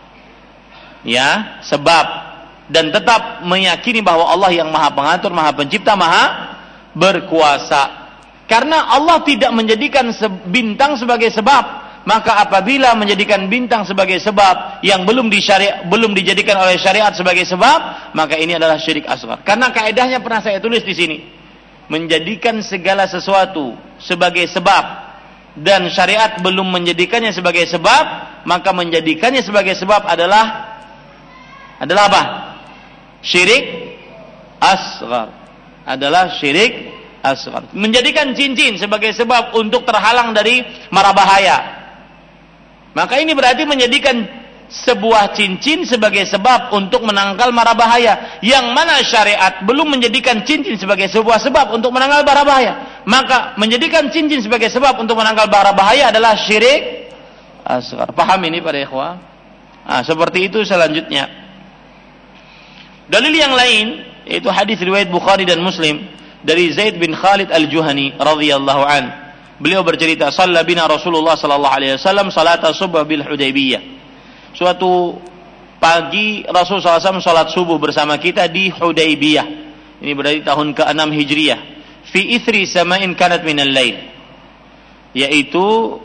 Ya, sebab, dan tetap meyakini bahwa Allah yang Maha Pengatur, Maha Pencipta, Maha Berkuasa. Karena Allah tidak menjadikan bintang sebagai sebab, maka apabila menjadikan bintang sebagai sebab yang belum disyari- belum dijadikan oleh syariat sebagai sebab, maka ini adalah syirik asghar. Karena kaidahnya pernah saya tulis di sini. Menjadikan segala sesuatu sebagai sebab dan syariat belum menjadikannya sebagai sebab, maka menjadikannya sebagai sebab adalah adalah apa? Syirik asghar. Adalah syirik asghar. Menjadikan cincin sebagai sebab untuk terhalang dari mara bahaya. Maka ini berarti menjadikan sebuah cincin sebagai sebab untuk menangkal mara bahaya. Yang mana syariat belum menjadikan cincin sebagai sebuah sebab untuk menangkal mara bahaya. Maka menjadikan cincin sebagai sebab untuk menangkal mara bahaya adalah syirik asghar. Paham ini para ikhwah? Nah, seperti itu selanjutnya. Dalil yang lain yaitu hadis riwayat Bukhari dan Muslim dari Zaid bin Khalid Al-Juhani radhiyallahu an. Beliau bercerita, "Shalla bina Rasulullah sallallahu alaihi wasallam salat subuh bil Hudaybiyah." Suatu pagi Rasul sallallahu alaihi wasallam salat subuh bersama kita di Hudaybiyah. Ini berarti tahun keenam Hijriah. Fi ithri sama'in kanat minal lail. Yaitu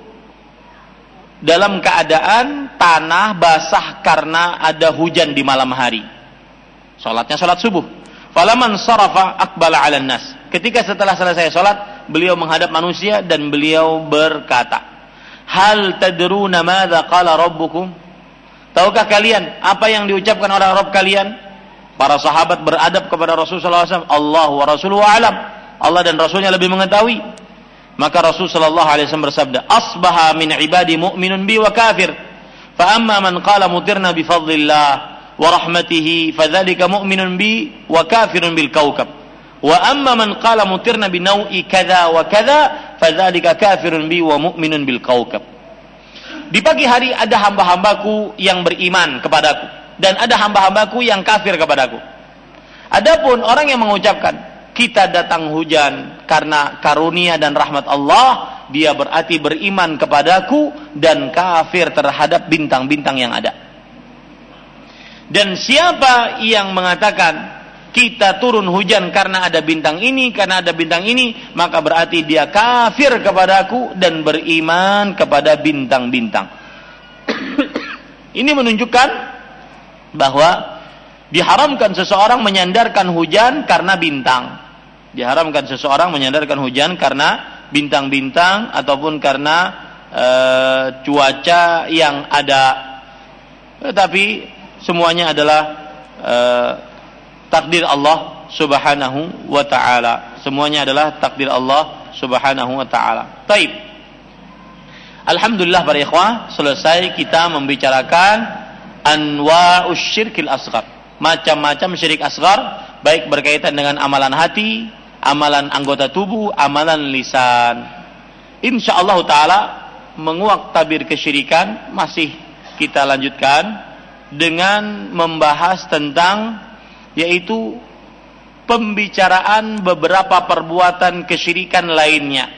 dalam keadaan tanah basah karena ada hujan di malam hari. Salatnya salat subuh. Falaman sarafa aqbala 'alan nas. Ketika setelah selesai salat, beliau menghadap manusia dan beliau berkata, "Hal tadruna madza qala rabbukum?" Tahukah kalian apa yang diucapkan oleh Rabb kalian? Para sahabat beradab kepada Rasulullah sallallahu alaihi wasallam, "Allah wa rasuluhu a'lam." Allah dan Rasulnya lebih mengetahui. Maka Rasul sallallahu alaihi wasallam bersabda, "Asbaha min ibadi mu'minun bi wa kafir. Fa amma man qala mutirna bi fadlillah wa rahmatihi fadzalika mu'minun bi wa kafirun bil kaukab. Wa amma man qala mutirna bi nau'i kadza wa kadza fadzalika kafirun bi wa mu'minun bil kaukab." Di pagi hari ada hamba-hambaku yang beriman kepadaku dan ada hamba-hambaku yang kafir kepadaku. Adapun orang yang mengucapkan kita datang hujan karena karunia dan rahmat Allah, dia berarti beriman kepadaku dan kafir terhadap bintang-bintang yang ada. Dan siapa yang mengatakan kita turun hujan karena ada bintang ini, karena ada bintang ini, maka berarti dia kafir kepadaku dan beriman kepada bintang-bintang. Ini menunjukkan bahwa diharamkan seseorang menyandarkan hujan karena bintang. Diharamkan seseorang menyandarkan hujan karena bintang-bintang ataupun karena e, cuaca yang ada. Tetapi semuanya adalah e, takdir Allah Subhanahu wa ta'ala. Semuanya adalah takdir Allah Subhanahu wa ta'ala. Taib. Alhamdulillah para ikhwah, selesai kita membicarakan anwa'us syirkil asghar. Macam-macam syirik asghar, baik berkaitan dengan amalan hati, amalan anggota tubuh, amalan lisan. Insyaallah ta'ala menguak tabir kesyirikan masih kita lanjutkan dengan membahas tentang yaitu pembicaraan beberapa perbuatan kesyirikan lainnya.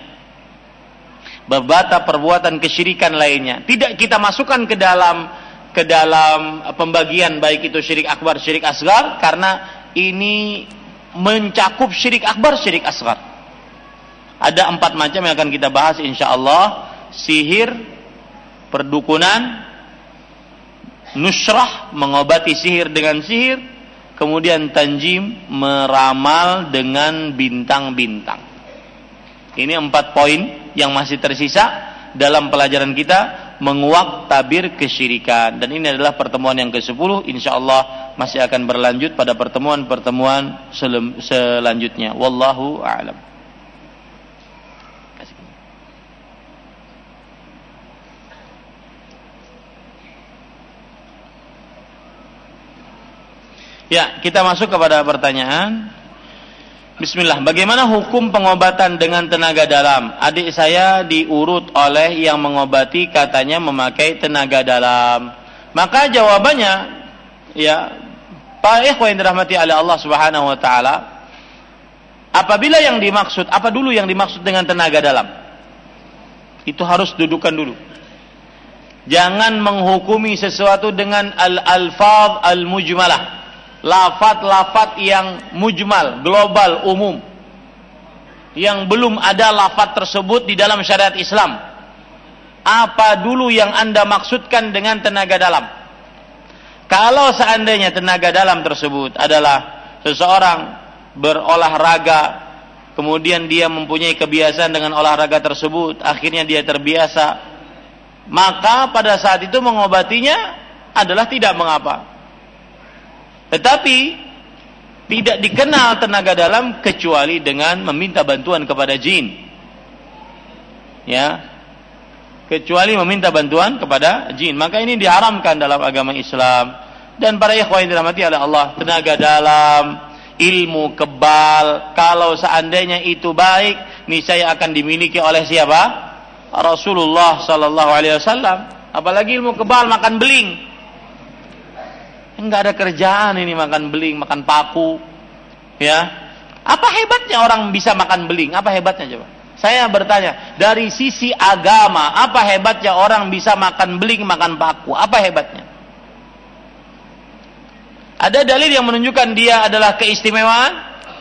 Beberapa perbuatan kesyirikan lainnya. Tidak kita masukkan ke dalam ke dalam pembagian baik itu syirik akbar, syirik asghar, karena ini mencakup syirik akbar, syirik asghar. Ada empat macam yang akan kita bahas insyaallah: sihir, perdukunan, nusrah, mengobati sihir dengan sihir, kemudian tanjim, meramal dengan bintang-bintang. Ini empat poin yang masih tersisa dalam pelajaran kita menguak tabir kesyirikan, dan ini adalah pertemuan yang kesepuluh. Insyaallah masih akan berlanjut pada pertemuan-pertemuan sel- selanjutnya. Wallahu a'lam. Ya, kita masuk kepada pertanyaan. Bismillah, bagaimana hukum pengobatan dengan tenaga dalam? Adik saya diurut oleh yang mengobati, katanya memakai tenaga dalam. Maka jawabannya, ya, para ikhwan yang dirahmati oleh Allah Subhanahu wa taala, apabila yang dimaksud, apa dulu yang dimaksud dengan tenaga dalam? Itu harus dudukan dulu. Jangan menghukumi sesuatu dengan al-alfaz al-mujmalah. Lafat-lafat yang mujmal, global, umum, yang belum ada lafat tersebut di dalam syariat Islam. Apa dulu yang Anda maksudkan dengan tenaga dalam? Kalau seandainya tenaga dalam tersebut adalah seseorang berolahraga, kemudian dia mempunyai kebiasaan dengan olahraga tersebut, akhirnya dia terbiasa, maka pada saat itu mengobatinya adalah tidak mengapa. Tetapi tidak dikenal tenaga dalam kecuali dengan meminta bantuan kepada jin. Ya. Kecuali meminta bantuan kepada jin. Maka ini diharamkan dalam agama Islam. Dan para ikhwan yang dirahmati oleh Allah, tenaga dalam, ilmu kebal, kalau seandainya itu baik, niscaya akan dimiliki oleh siapa? Rasulullah sallallahu alaihi wasallam. Apalagi ilmu kebal, makan beling. Enggak ada kerjaan ini, makan beling, makan paku. Ya. Apa hebatnya orang bisa makan beling? Apa hebatnya coba? Saya bertanya, dari sisi agama, apa hebatnya orang bisa makan beling, makan paku? Apa hebatnya? Ada dalil yang menunjukkan dia adalah keistimewaan?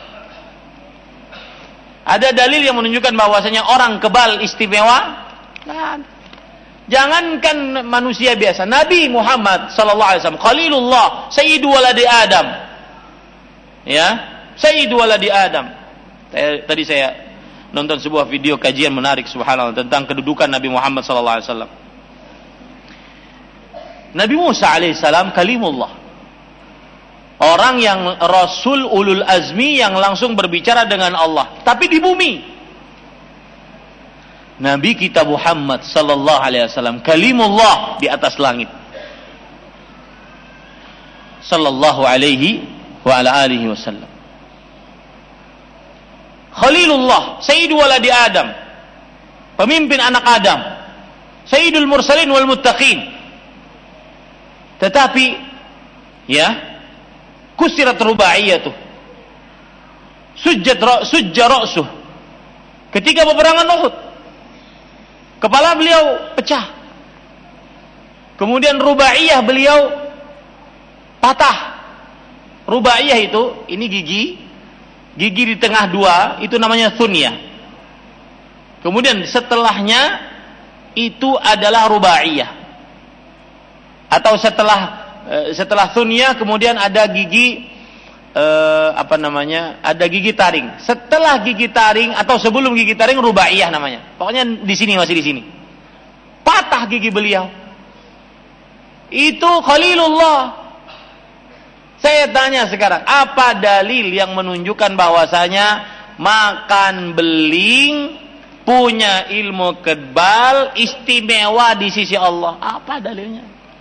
Ada dalil yang menunjukkan bahwasanya orang kebal istimewa? Nah, jangankan manusia biasa, Nabi Muhammad sallallahu alaihi wasallam, Khalilullah, Sayyidu waladi Adam. Ya, Sayyidu waladi Adam. Tadi saya nonton sebuah video kajian menarik, subhanallah, tentang kedudukan Nabi Muhammad sallallahu alaihi wasallam. Nabi Musa alaihissalam kalimullah. Orang yang Rasul ulul azmi yang langsung berbicara dengan Allah, tapi di bumi. Nabi kita Muhammad sallallahu alaihi wasallam kalimullah di atas langit. Sallallahu alaihi wa ala alihi wasallam. Khalilullah, sayyidu waladi Adam. Pemimpin anak Adam. Sayyidul mursalin wal muttaqin. Tetapi ya, kusirat rubaiyatuh. Sujjat sujja ra'suh. Ketika peperangan Uhud, kepala beliau pecah. Kemudian rubaiyah beliau patah. Rubaiyah itu, ini gigi. Gigi di tengah dua, itu namanya thunyah. Kemudian setelahnya, itu adalah rubaiyah. Atau setelah setelah thunyah, kemudian ada gigi, eh, apa namanya, ada gigi taring. Setelah gigi taring, atau sebelum gigi taring, rubaiyah namanya. Pokoknya di sini, masih di sini. Patah gigi beliau. Itu Khalilullah. Saya tanya sekarang, apa dalil yang menunjukkan bahwasanya makan beling, punya ilmu kebal, istimewa di sisi Allah? Apa dalilnya?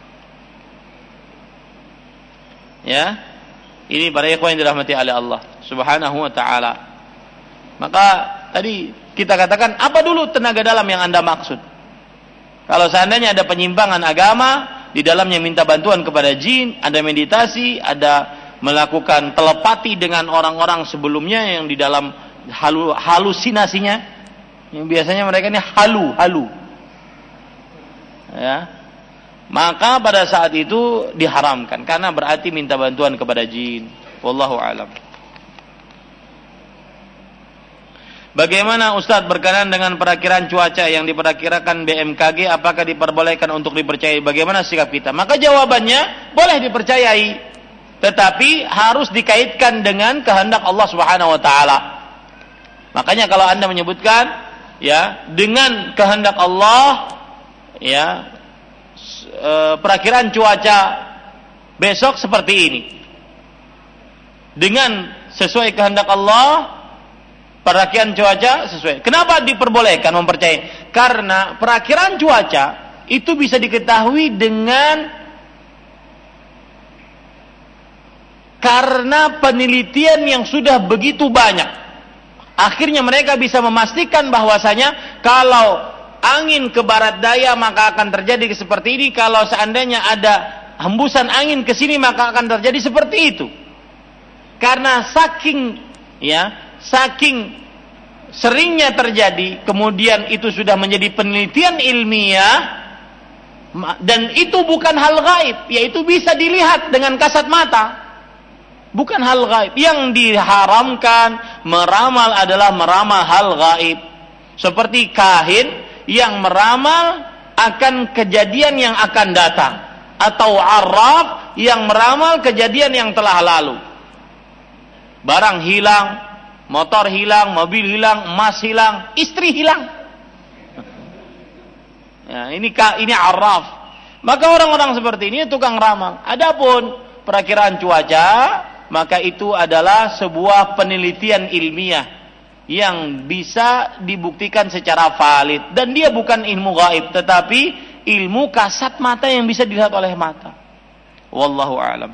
Ya, ini para ikhwan yang dirahmati oleh Allah Subhanahu wa taala. Maka tadi kita katakan, apa dulu tenaga dalam yang Anda maksud? Kalau seandainya ada penyimpangan agama, di dalamnya minta bantuan kepada jin, ada meditasi, ada melakukan telepati dengan orang-orang sebelumnya yang di dalam halu, halusinasinya, yang biasanya mereka ini halu, halu. Ya. Maka pada saat itu diharamkan, karena berarti minta bantuan kepada jin. Wallahu a'lam. Bagaimana Ustadz berkenaan dengan perakiraan cuaca yang diperkirakan B M K G, apakah diperbolehkan untuk dipercayai? Bagaimana sikap kita? Maka jawabannya boleh dipercayai, tetapi harus dikaitkan dengan kehendak Allah Subhanahu wa taala. Makanya kalau Anda menyebutkan ya, dengan kehendak Allah, ya, e, perakiraan cuaca besok seperti ini. Dengan sesuai kehendak Allah, perakiraan cuaca sesuai. Kenapa diperbolehkan mempercayai? Karena perakiraan cuaca itu bisa diketahui dengan karena penelitian yang sudah begitu banyak. Akhirnya mereka bisa memastikan bahwasanya kalau angin ke barat daya maka akan terjadi seperti ini, kalau seandainya ada hembusan angin ke sini maka akan terjadi seperti itu. Karena saking ya, saking seringnya terjadi, kemudian itu sudah menjadi penelitian ilmiah, dan itu bukan hal gaib, yaitu bisa dilihat dengan kasat mata. Bukan hal gaib. Yang diharamkan meramal adalah meramal hal gaib. Seperti kahin yang meramal akan kejadian yang akan datang, atau arraf yang meramal kejadian yang telah lalu. Barang hilang, motor hilang, mobil hilang, emas hilang, istri hilang. Ya, ini ini arraf. Maka orang-orang seperti ini tukang ramal. Adapun perakiraan cuaca, maka itu adalah sebuah penelitian ilmiah yang bisa dibuktikan secara valid, dan dia bukan ilmu gaib, tetapi ilmu kasat mata yang bisa dilihat oleh mata. Wallahu a'lam.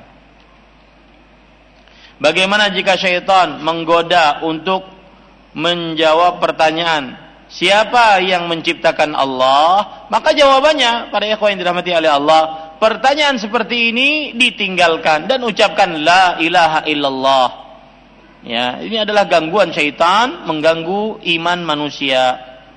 Bagaimana jika syaitan menggoda untuk menjawab pertanyaan, siapa yang menciptakan Allah? Maka jawabannya, para ikhwan yang dirahmati oleh Allah, pertanyaan seperti ini ditinggalkan dan ucapkan la ilaha illallah. Ya, ini adalah gangguan syaitan, mengganggu iman manusia.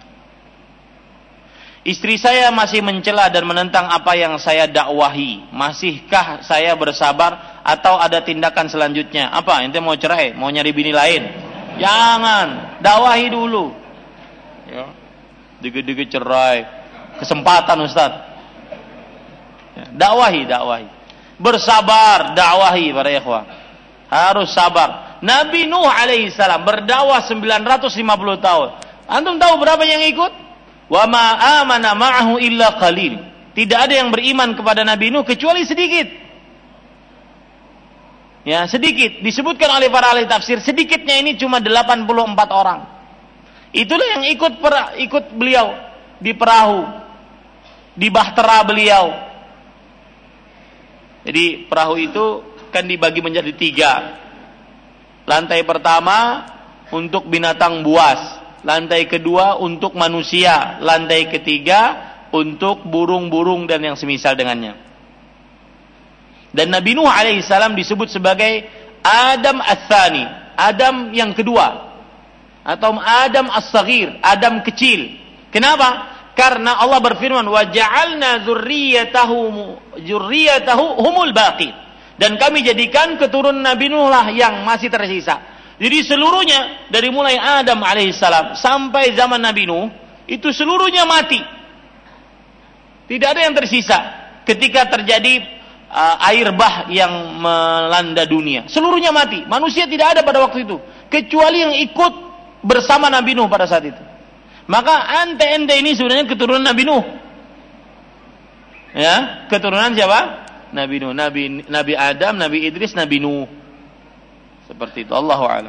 Istri saya masih mencela dan menentang apa yang saya dakwahi. Masihkah saya bersabar atau ada tindakan selanjutnya? Apa? Ente mau cerai? Mau nyari bini lain? Jangan, dakwahi dulu. Ya. Dikit-dikit cerai, kesempatan Ustaz. Ya. Dakwahi, dakwahi. Bersabar, dakwahi para ikhwah. Harus sabar. Nabi Nuh alaihissalam berdakwah sembilan ratus lima puluh tahun. Antum tahu berapa yang ikut? Wa ma amana ma'ahu illa qalil. Tidak ada yang beriman kepada Nabi Nuh kecuali sedikit. Ya, sedikit. Disebutkan oleh para ahli tafsir, sedikitnya ini cuma delapan puluh empat orang. Itulah yang ikut per, ikut beliau di perahu, di bahtera beliau. Jadi perahu itu kan dibagi menjadi tiga. Lantai pertama untuk binatang buas, lantai kedua untuk manusia, lantai ketiga untuk burung-burung dan yang semisal dengannya. Dan Nabi Nuh alaihissalam disebut sebagai Adam ats-tsani, Adam yang kedua, atau Adam as-saghir, Adam kecil. Kenapa? Karena Allah berfirman, wa ja'alna dzurriyyatahu dzurriyyatahu humul baqi. Dan kami jadikan keturunan Nabi Nuh lah yang masih tersisa. Jadi seluruhnya dari mulai Adam alaihissalam sampai zaman Nabi Nuh itu seluruhnya mati. Tidak ada yang tersisa ketika terjadi uh, air bah yang melanda dunia. Seluruhnya mati. Manusia tidak ada pada waktu itu kecuali yang ikut bersama Nabi Nuh pada saat itu. Maka ente-ente ini sebenarnya keturunan Nabi Nuh. Ya, keturunan siapa? Nabi Nuh, Nabi Nabi Adam, Nabi Idris, Nabi Nuh. Seperti itu. Allahu a'lam.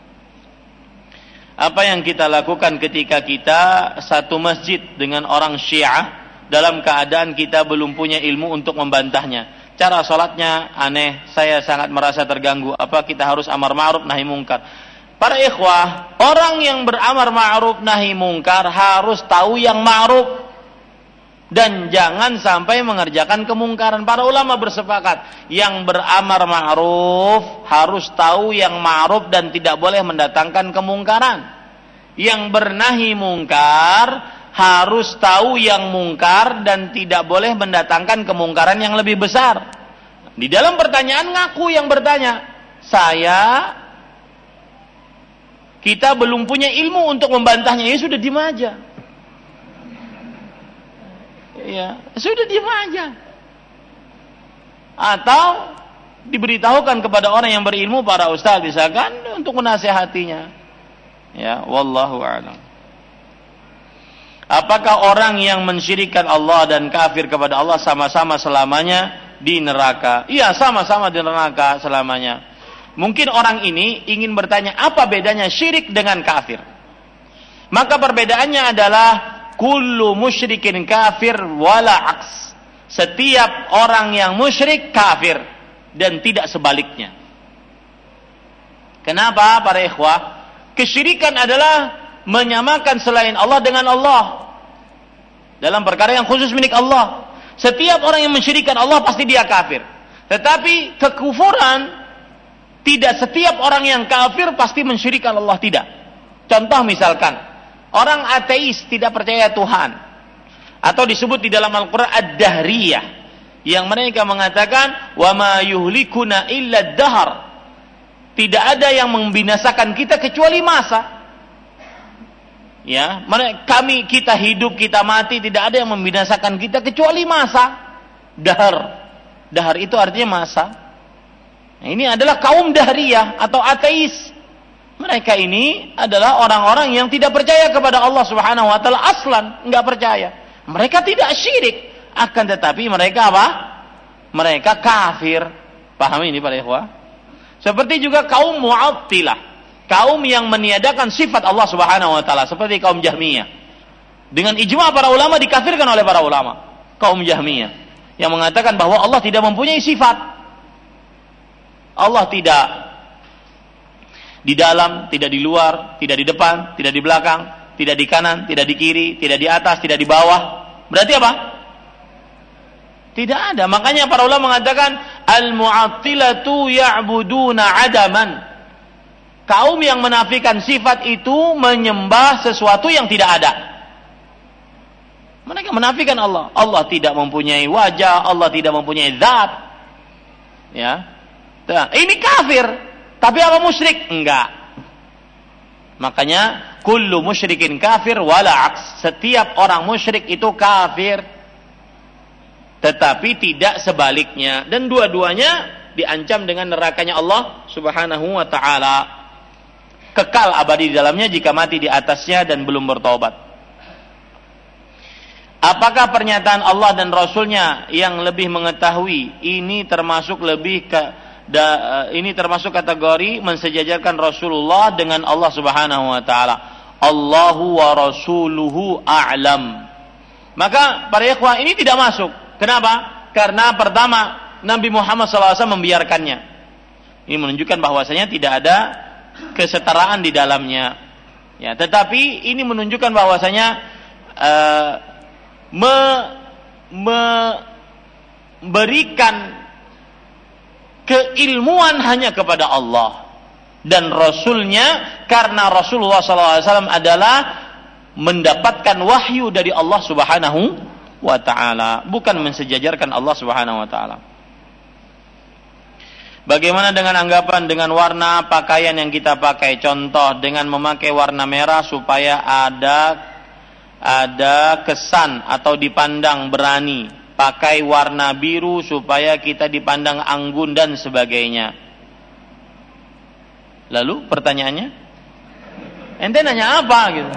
Apa yang kita lakukan ketika kita satu masjid dengan orang Syiah dalam keadaan kita belum punya ilmu untuk membantahnya? Cara salatnya aneh, saya sangat merasa terganggu. Apa kita harus amar ma'ruf nahi mungkar? Para ikhwah, orang yang beramar ma'ruf nahi mungkar harus tahu yang ma'ruf dan jangan sampai mengerjakan kemungkaran. Para ulama bersepakat, yang beramar ma'ruf harus tahu yang ma'ruf dan tidak boleh mendatangkan kemungkaran. Yang bernahi mungkar harus tahu yang mungkar dan tidak boleh mendatangkan kemungkaran yang lebih besar. Di dalam pertanyaan ngaku yang bertanya, saya kita belum punya ilmu untuk membantahnya. Ya sudah, diam aja. Ya, sudah diam aja. Atau diberitahukan kepada orang yang berilmu, para ustaz misalkan, untuk menasihatinya. Ya, wallahu a'lam. Apakah orang yang mensyirikkan Allah dan kafir kepada Allah sama-sama selamanya di neraka? Iya, sama-sama di neraka selamanya. Mungkin orang ini ingin bertanya, apa bedanya syirik dengan kafir? Maka perbedaannya adalah kullu musyrikin kafir wala aks. Setiap orang yang musyrik kafir dan tidak sebaliknya. Kenapa para ikhwah? Kesyirikan adalah menyamakan selain Allah dengan Allah dalam perkara yang khusus milik Allah. Setiap orang yang mensyirikkan Allah pasti dia kafir. Tetapi kekufuran, tidak setiap orang yang kafir pasti mensyirikkan Allah, tidak. Contoh misalkan orang ateis, tidak percaya Tuhan, atau disebut di dalam Al-Quran ad-dahriyah, yang mereka mengatakan wa ma yuhlikuna illa ad-dahr. Tidak ada yang membinasakan kita kecuali masa. Ya, kami kita hidup, kita mati, tidak ada yang membinasakan kita kecuali masa. Dahar. Dahar itu artinya masa. Nah, ini adalah kaum dahriyah atau ateis. Mereka ini adalah orang-orang yang tidak percaya kepada Allah Subhanahu wa taala aslan, enggak percaya. Mereka tidak syirik, akan tetapi mereka apa? Mereka kafir. Paham ini para ikhwah? Seperti juga kaum Mu'attilah. Kaum yang meniadakan sifat Allah Subhanahu wa taala seperti kaum Jahmiyah. Dengan ijma' para ulama dikafirkan oleh para ulama. Kaum Jahmiyah yang mengatakan bahwa Allah tidak mempunyai sifat. Allah tidak di dalam, tidak di luar, tidak di depan, tidak di belakang, tidak di kanan, tidak di kiri, tidak di atas, tidak di bawah. Berarti apa? Tidak ada. Makanya para ulama mengatakan al-mu'attilatu ya'buduna adaman. Kaum yang menafikan sifat itu menyembah sesuatu yang tidak ada. Mereka menafikan Allah. Allah tidak mempunyai wajah, Allah tidak mempunyai zat. Ya. Nah, ini kafir. Tapi apa musyrik? Enggak. Makanya kullu musyrikin kafir wala aks. Setiap orang musyrik itu kafir. Tetapi tidak sebaliknya. Dan dua-duanya diancam dengan nerakanya Allah Subhanahu wa taala. Kekal abadi di dalamnya jika mati di atasnya dan belum bertobat. Apakah pernyataan Allah dan Rasulnya yang lebih mengetahui ini termasuk lebih ke da, ini termasuk kategori mensejajarkan Rasulullah dengan Allah Subhanahu wa taala? Allahu wa rasuluhu a'lam. Maka para ikhwah ini tidak masuk. Kenapa? Karena pertama Nabi Muhammad shallallahu alaihi wasallam membiarkannya. Ini menunjukkan bahwasanya tidak ada kesetaraan di dalamnya. Ya, tetapi ini menunjukkan bahwasanya uh, me, memberikan keilmuan hanya kepada Allah dan Rasulnya, karena Rasulullah shallallahu alaihi wasallam adalah mendapatkan wahyu dari Allah Subhanahu wa taala, bukan mensejajarkan Allah Subhanahu wa taala. Bagaimana dengan anggapan dengan warna pakaian yang kita pakai? Contoh dengan memakai warna merah supaya ada ada kesan atau dipandang berani. Pakai warna biru supaya kita dipandang anggun dan sebagainya. Lalu pertanyaannya, ente nanya apa gitu?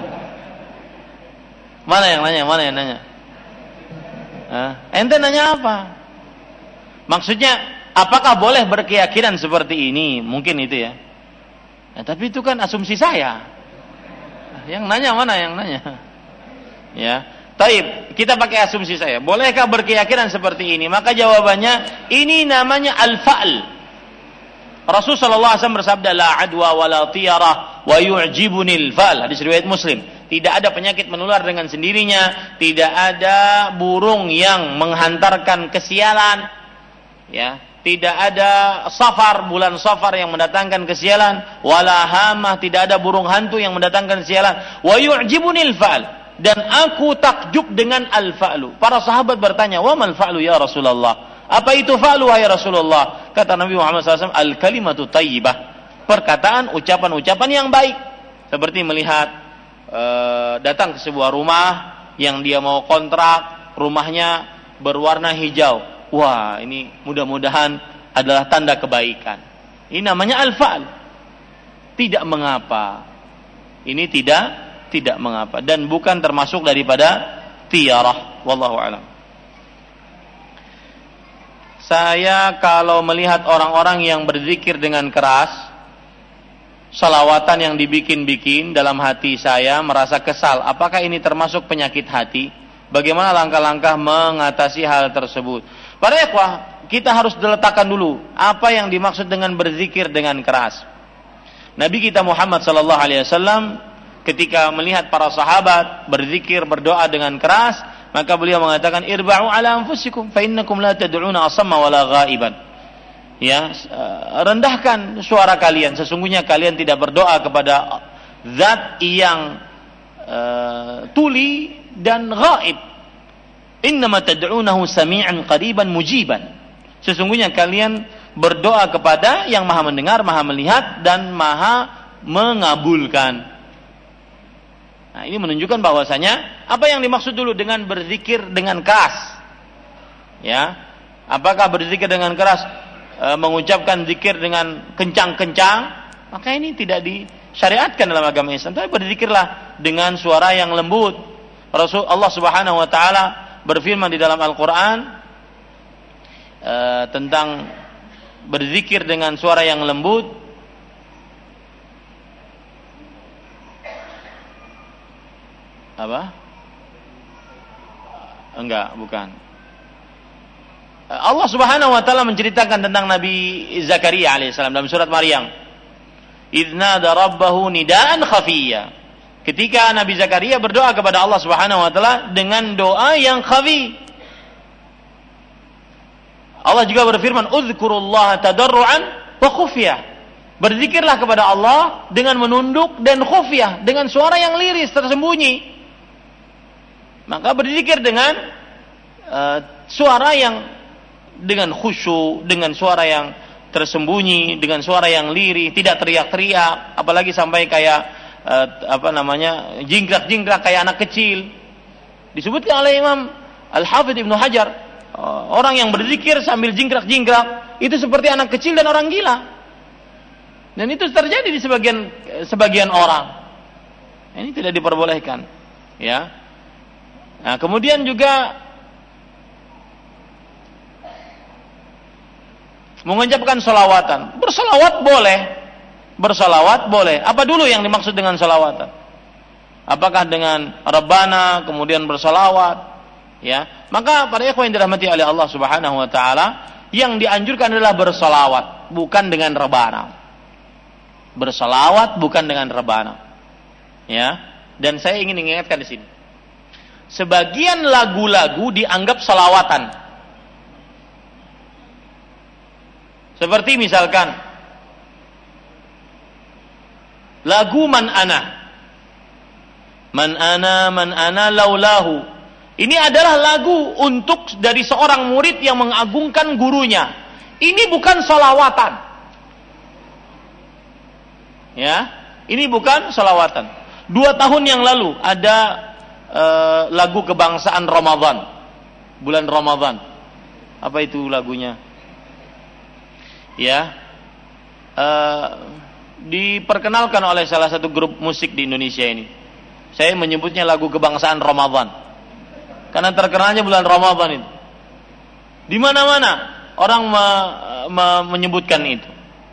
Mana yang nanya? Mana yang nanya? Hah? Ente nanya apa? Maksudnya apakah boleh berkeyakinan seperti ini? Mungkin itu ya. Nah, tapi itu kan asumsi saya. Yang nanya mana yang nanya? Ya. Taib, kita pakai asumsi saya. Bolehkah berkeyakinan seperti ini? Maka jawabannya, ini namanya al-fa'l. Rasul sallallahu alaihi wasallam bersabda, la adwa wa la tiyarah wa yu'jibuni al-fa'l. Hadis riwayat Muslim. Tidak ada penyakit menular dengan sendirinya, tidak ada burung yang menghantarkan kesialan. Ya. Tidak ada safar, bulan safar yang mendatangkan kesialan. Wala hamah, tidak ada burung hantu yang mendatangkan kesialan. Wa yu'jibunil fa'al. Dan aku takjub dengan al-fa'lu. Para sahabat bertanya, wa mal fa'lu ya Rasulullah? Apa itu fa'lu ya Rasulullah? Kata Nabi Muhammad shallallahu alaihi wasallam, al-kalimatu tayyibah. Perkataan, ucapan-ucapan yang baik. Seperti melihat, uh, datang ke sebuah rumah yang dia mau kontrak, rumahnya berwarna hijau. Wah, ini mudah-mudahan adalah tanda kebaikan. Ini namanya al-fa'l. Tidak mengapa. Ini tidak tidak mengapa dan bukan termasuk daripada tiarah. Wallahu a'lam. Saya kalau melihat orang-orang yang berzikir dengan keras, salawatan yang dibikin-bikin, dalam hati saya merasa kesal. Apakah ini termasuk penyakit hati? Bagaimana langkah-langkah mengatasi hal tersebut? Para ikhwah, kita harus diletakkan dulu apa yang dimaksud dengan berzikir dengan keras. Nabi kita Muhammad sallallahu alaihi wasallam ketika melihat para sahabat berzikir, berdoa dengan keras, maka beliau mengatakan, irba'u ala anfusikum fa innakum la tad'una asamma wala ghaiban. Ya, rendahkan suara kalian, sesungguhnya kalian tidak berdoa kepada zat yang uh, tuli dan ghaib. Innama tad'unahu sami'an qariban mujiban. Sesungguhnya kalian berdoa kepada yang maha mendengar, maha melihat, dan maha mengabulkan. Nah, ini menunjukkan bahwasanya apa yang dimaksud dulu dengan berzikir dengan keras. Ya, apakah berzikir dengan keras e, mengucapkan zikir dengan kencang-kencang? Maka ini tidak disyariatkan dalam agama Islam. Tapi berzikirlah dengan suara yang lembut. Rasul Allah Subhanahu wa taala berfirman di dalam Al-Qur'an e, tentang berzikir dengan suara yang lembut. Apa? Enggak, bukan. Allah Subhanahu wa taala menceritakan tentang Nabi Zakaria alaihissalam dalam surat Maryam. Idznada rabbahu nidaan khafiyya. Ketika Nabi Zakaria berdoa kepada Allah Subhanahu wa taala dengan doa yang khafi. Allah juga berfirman, "Udzkurullaha tadarruan wa khufyah." Berzikirlah kepada Allah dengan menunduk dan khufyah, dengan suara yang liris, tersembunyi. Maka berzikir dengan uh, suara yang dengan khusyuk, dengan suara yang tersembunyi, dengan suara yang lirih, tidak teriak-teriak, apalagi sampai kayak uh, apa namanya jingkrak-jingkrak kayak anak kecil. Disebutkan oleh Imam Al-Hafidz Ibnu Hajar, uh, orang yang berzikir sambil jingkrak-jingkrak itu seperti anak kecil dan orang gila. Dan itu terjadi di sebagian sebagian orang. Ini tidak diperbolehkan, ya. Nah, kemudian juga mengucapkan salawatan. Bersalawat boleh. Bersalawat boleh. Apa dulu yang dimaksud dengan salawatan? Apakah dengan Rabbana kemudian bersalawat? Ya. Maka para ikhwan yang dirahmati oleh Allah Subhanahu wa taala, yang dianjurkan adalah bersalawat, bukan dengan Rabbana. Bersalawat bukan dengan Rabbana. Ya. Dan saya ingin mengingatkan di sini. Sebagian lagu-lagu dianggap salawatan. Seperti misalkan lagu Man Ana. Man Ana, Man Ana laulahu. Ini adalah lagu untuk dari seorang murid yang mengagungkan gurunya. Ini bukan salawatan. Ya, ini bukan salawatan. Dua tahun yang lalu ada Uh, lagu kebangsaan Ramadan, bulan Ramadan. Apa itu lagunya? Ya, uh, diperkenalkan oleh salah satu grup musik di Indonesia ini. Saya menyebutnya lagu kebangsaan Ramadan karena terkenalnya bulan Ramadan itu. Di mana-mana orang me, me, menyebutkan itu.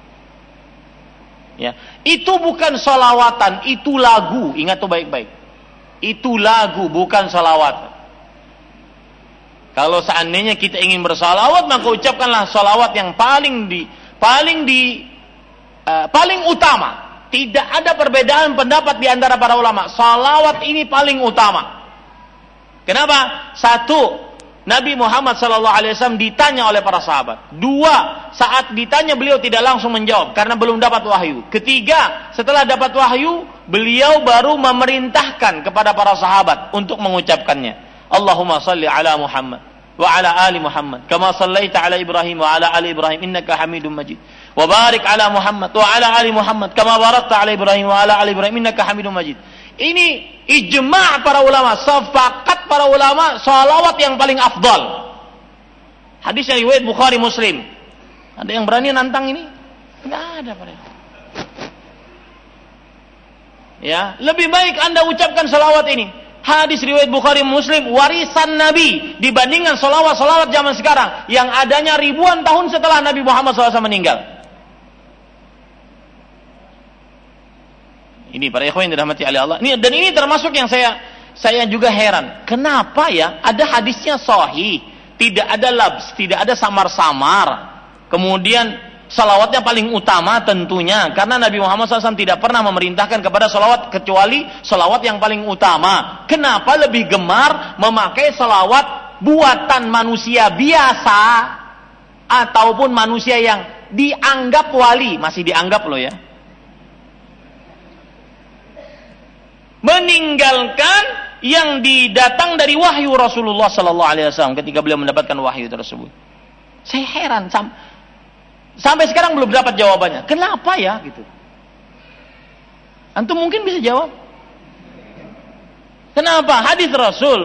Ya, itu bukan salawatan, itu lagu. Ingat tuh baik-baik. Itu lagu, bukan salawat. Kalau seandainya kita ingin bersalawat, maka ucapkanlah salawat yang paling di paling di uh, paling utama. Tidak ada perbedaan pendapat di antara para ulama. Salawat ini paling utama. Kenapa? Satu, Nabi Muhammad sallallahu alaihi wasallam ditanya oleh para sahabat. Dua, saat ditanya beliau tidak langsung menjawab karena belum dapat wahyu. Ketiga, setelah dapat wahyu, beliau baru memerintahkan kepada para sahabat untuk mengucapkannya. Allahumma salli ala Muhammad wa ala ali Muhammad kama sallaita ala Ibrahim wa ala ali Ibrahim innaka Hamidum Majid. Wa barik ala Muhammad wa ala ali Muhammad kama barakta ala Ibrahim wa ala ali Ibrahim innaka Hamidum Majid. Ini ijma' para ulama, sepakat para ulama salawat yang paling afdal. Hadis yang riwayat Bukhari Muslim. Ada yang berani nantang ini? Enggak ada, Pak. Ya, lebih baik Anda ucapkan salawat ini. Hadis riwayat Bukhari Muslim, warisan Nabi dibandingkan salawat-salawat zaman sekarang yang adanya ribuan tahun setelah Nabi Muhammad shallallahu alaihi wasallam meninggal. Ini para ikhwan yang dirahmati oleh Allah. Ini, dan ini termasuk yang saya saya juga heran. Kenapa ya ada hadisnya sahih, tidak ada labs, tidak ada samar-samar. Kemudian salawatnya paling utama tentunya karena Nabi Muhammad shallallahu alaihi wasallam tidak pernah memerintahkan kepada salawat kecuali salawat yang paling utama. Kenapa lebih gemar memakai salawat buatan manusia biasa ataupun manusia yang dianggap wali, masih dianggap loh ya, meninggalkan yang didatang dari wahyu Rasulullah Sallallahu Alaihi Wasallam ketika beliau mendapatkan wahyu tersebut. Saya heran sam sampai sekarang belum dapat jawabannya. Kenapa ya gitu? Antum mungkin bisa jawab. Kenapa hadis Rasul?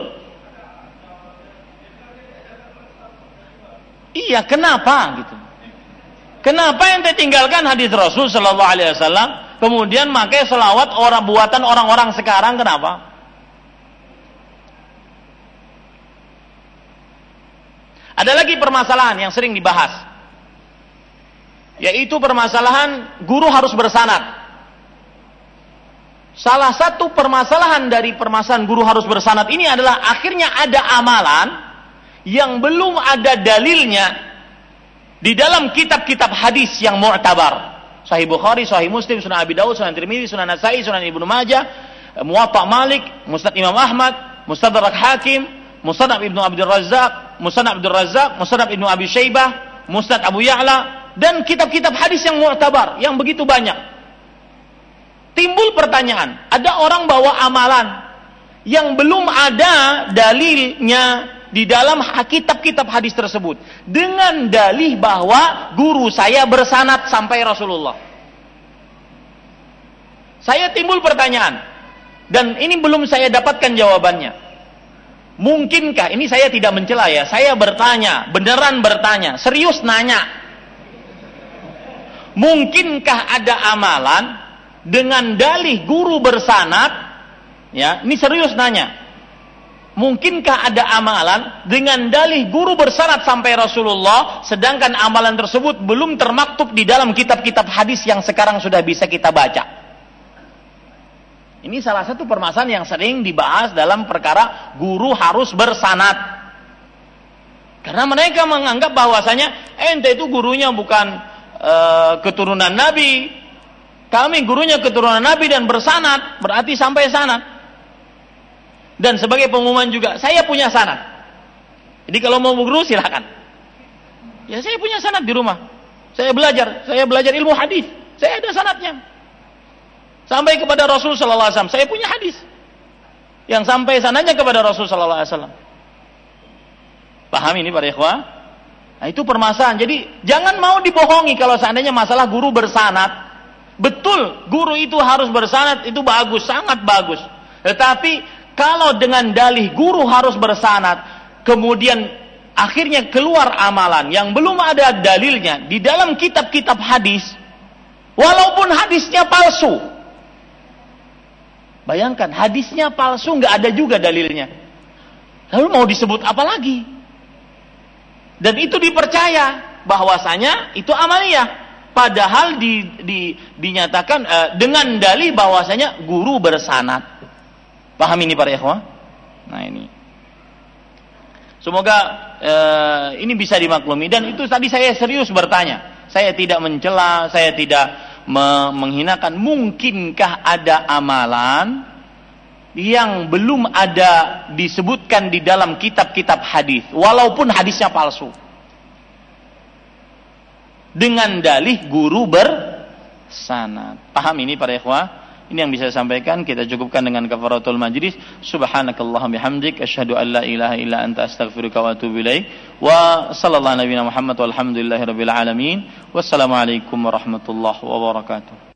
Iya, kenapa gitu? Kenapa yang ditinggalkan hadis Rasul Sallallahu Alaihi Wasallam? Kemudian pakai selawat orang buatan orang-orang sekarang, kenapa? Ada lagi permasalahan yang sering dibahas, yaitu permasalahan guru harus bersanad. Salah satu permasalahan dari permasalahan guru harus bersanad ini adalah akhirnya ada amalan yang belum ada dalilnya di dalam kitab-kitab hadis yang mu'tabar. Sahih Bukhari, Sahih Muslim, Sunan Abi Daud, Sunan Tirmidzi, Sunan Nasa'i, Sunan Ibnu Majah, Muwatta Malik, Musnad Imam Ahmad, Mustadrak Hakim, Musnad Ibnu Abdul Razzaq, Musnad Abdul Razzaq, Musnad Ibnu Abi Syaibah, Musnad Abu Ya'la, dan kitab-kitab hadis yang mu'tabar, yang begitu banyak. Timbul pertanyaan, ada orang bawa amalan yang belum ada dalilnya di dalam kitab-kitab hadis tersebut dengan dalih bahwa guru saya bersanad sampai Rasulullah. Saya timbul pertanyaan dan ini belum saya dapatkan jawabannya. Mungkinkah, ini saya tidak mencela ya, saya bertanya, beneran bertanya, serius nanya. Mungkinkah ada amalan dengan dalih guru bersanad? Ya, ini serius nanya. Mungkinkah ada amalan dengan dalih guru bersanad sampai Rasulullah, sedangkan amalan tersebut belum termaktub di dalam kitab-kitab hadis yang sekarang sudah bisa kita baca? Ini salah satu permasalahan yang sering dibahas dalam perkara guru harus bersanad. Karena mereka menganggap bahwasanya ente itu gurunya bukan e, keturunan Nabi. Kami gurunya keturunan Nabi dan bersanad, berarti sampai sanad. Dan sebagai pengumuman juga, saya punya sanad. Jadi kalau mau guru silakan. Ya saya punya sanad di rumah. Saya belajar, saya belajar ilmu hadis. Saya ada sanadnya. Sampai kepada Rasul sallallahu alaihi wasallam. Saya punya hadis yang sampai sanadnya kepada Rasul sallallahu alaihi wasallam. Paham ini para ikhwah? Nah, itu permasalahan. Jadi jangan mau dibohongi kalau seandainya masalah guru bersanad. Betul, guru itu harus bersanad, itu bagus, sangat bagus. Tetapi kalau dengan dalih guru harus bersanad, kemudian akhirnya keluar amalan yang belum ada dalilnya di dalam kitab-kitab hadis, walaupun hadisnya palsu. Bayangkan, hadisnya palsu, nggak ada juga dalilnya. Lalu mau disebut apa lagi? Dan itu dipercaya bahwasanya itu amaliyah. Padahal di, di, dinyatakan uh, dengan dalih bahwasanya guru bersanad. Paham ini para ikhwah? Nah ini. Semoga uh, ini bisa dimaklumi. Dan itu tadi saya serius bertanya. Saya tidak mencela, saya tidak me- menghinakan. Mungkinkah ada amalan yang belum ada disebutkan di dalam kitab-kitab hadis, walaupun hadisnya palsu, dengan dalih guru bersanad? Paham ini para ikhwah? Ini yang bisa saya sampaikan. Kita cukupkan dengan kafaratul majlis. Subhanakallahumma bihamdik asyhadu an la ilaha illa anta astaghfiruka wa atubu ilaik. Wa sallallahu nabiyana Muhammad walhamdulillahirabbil alamin. Wassalamualaikum warahmatullahi wabarakatuh.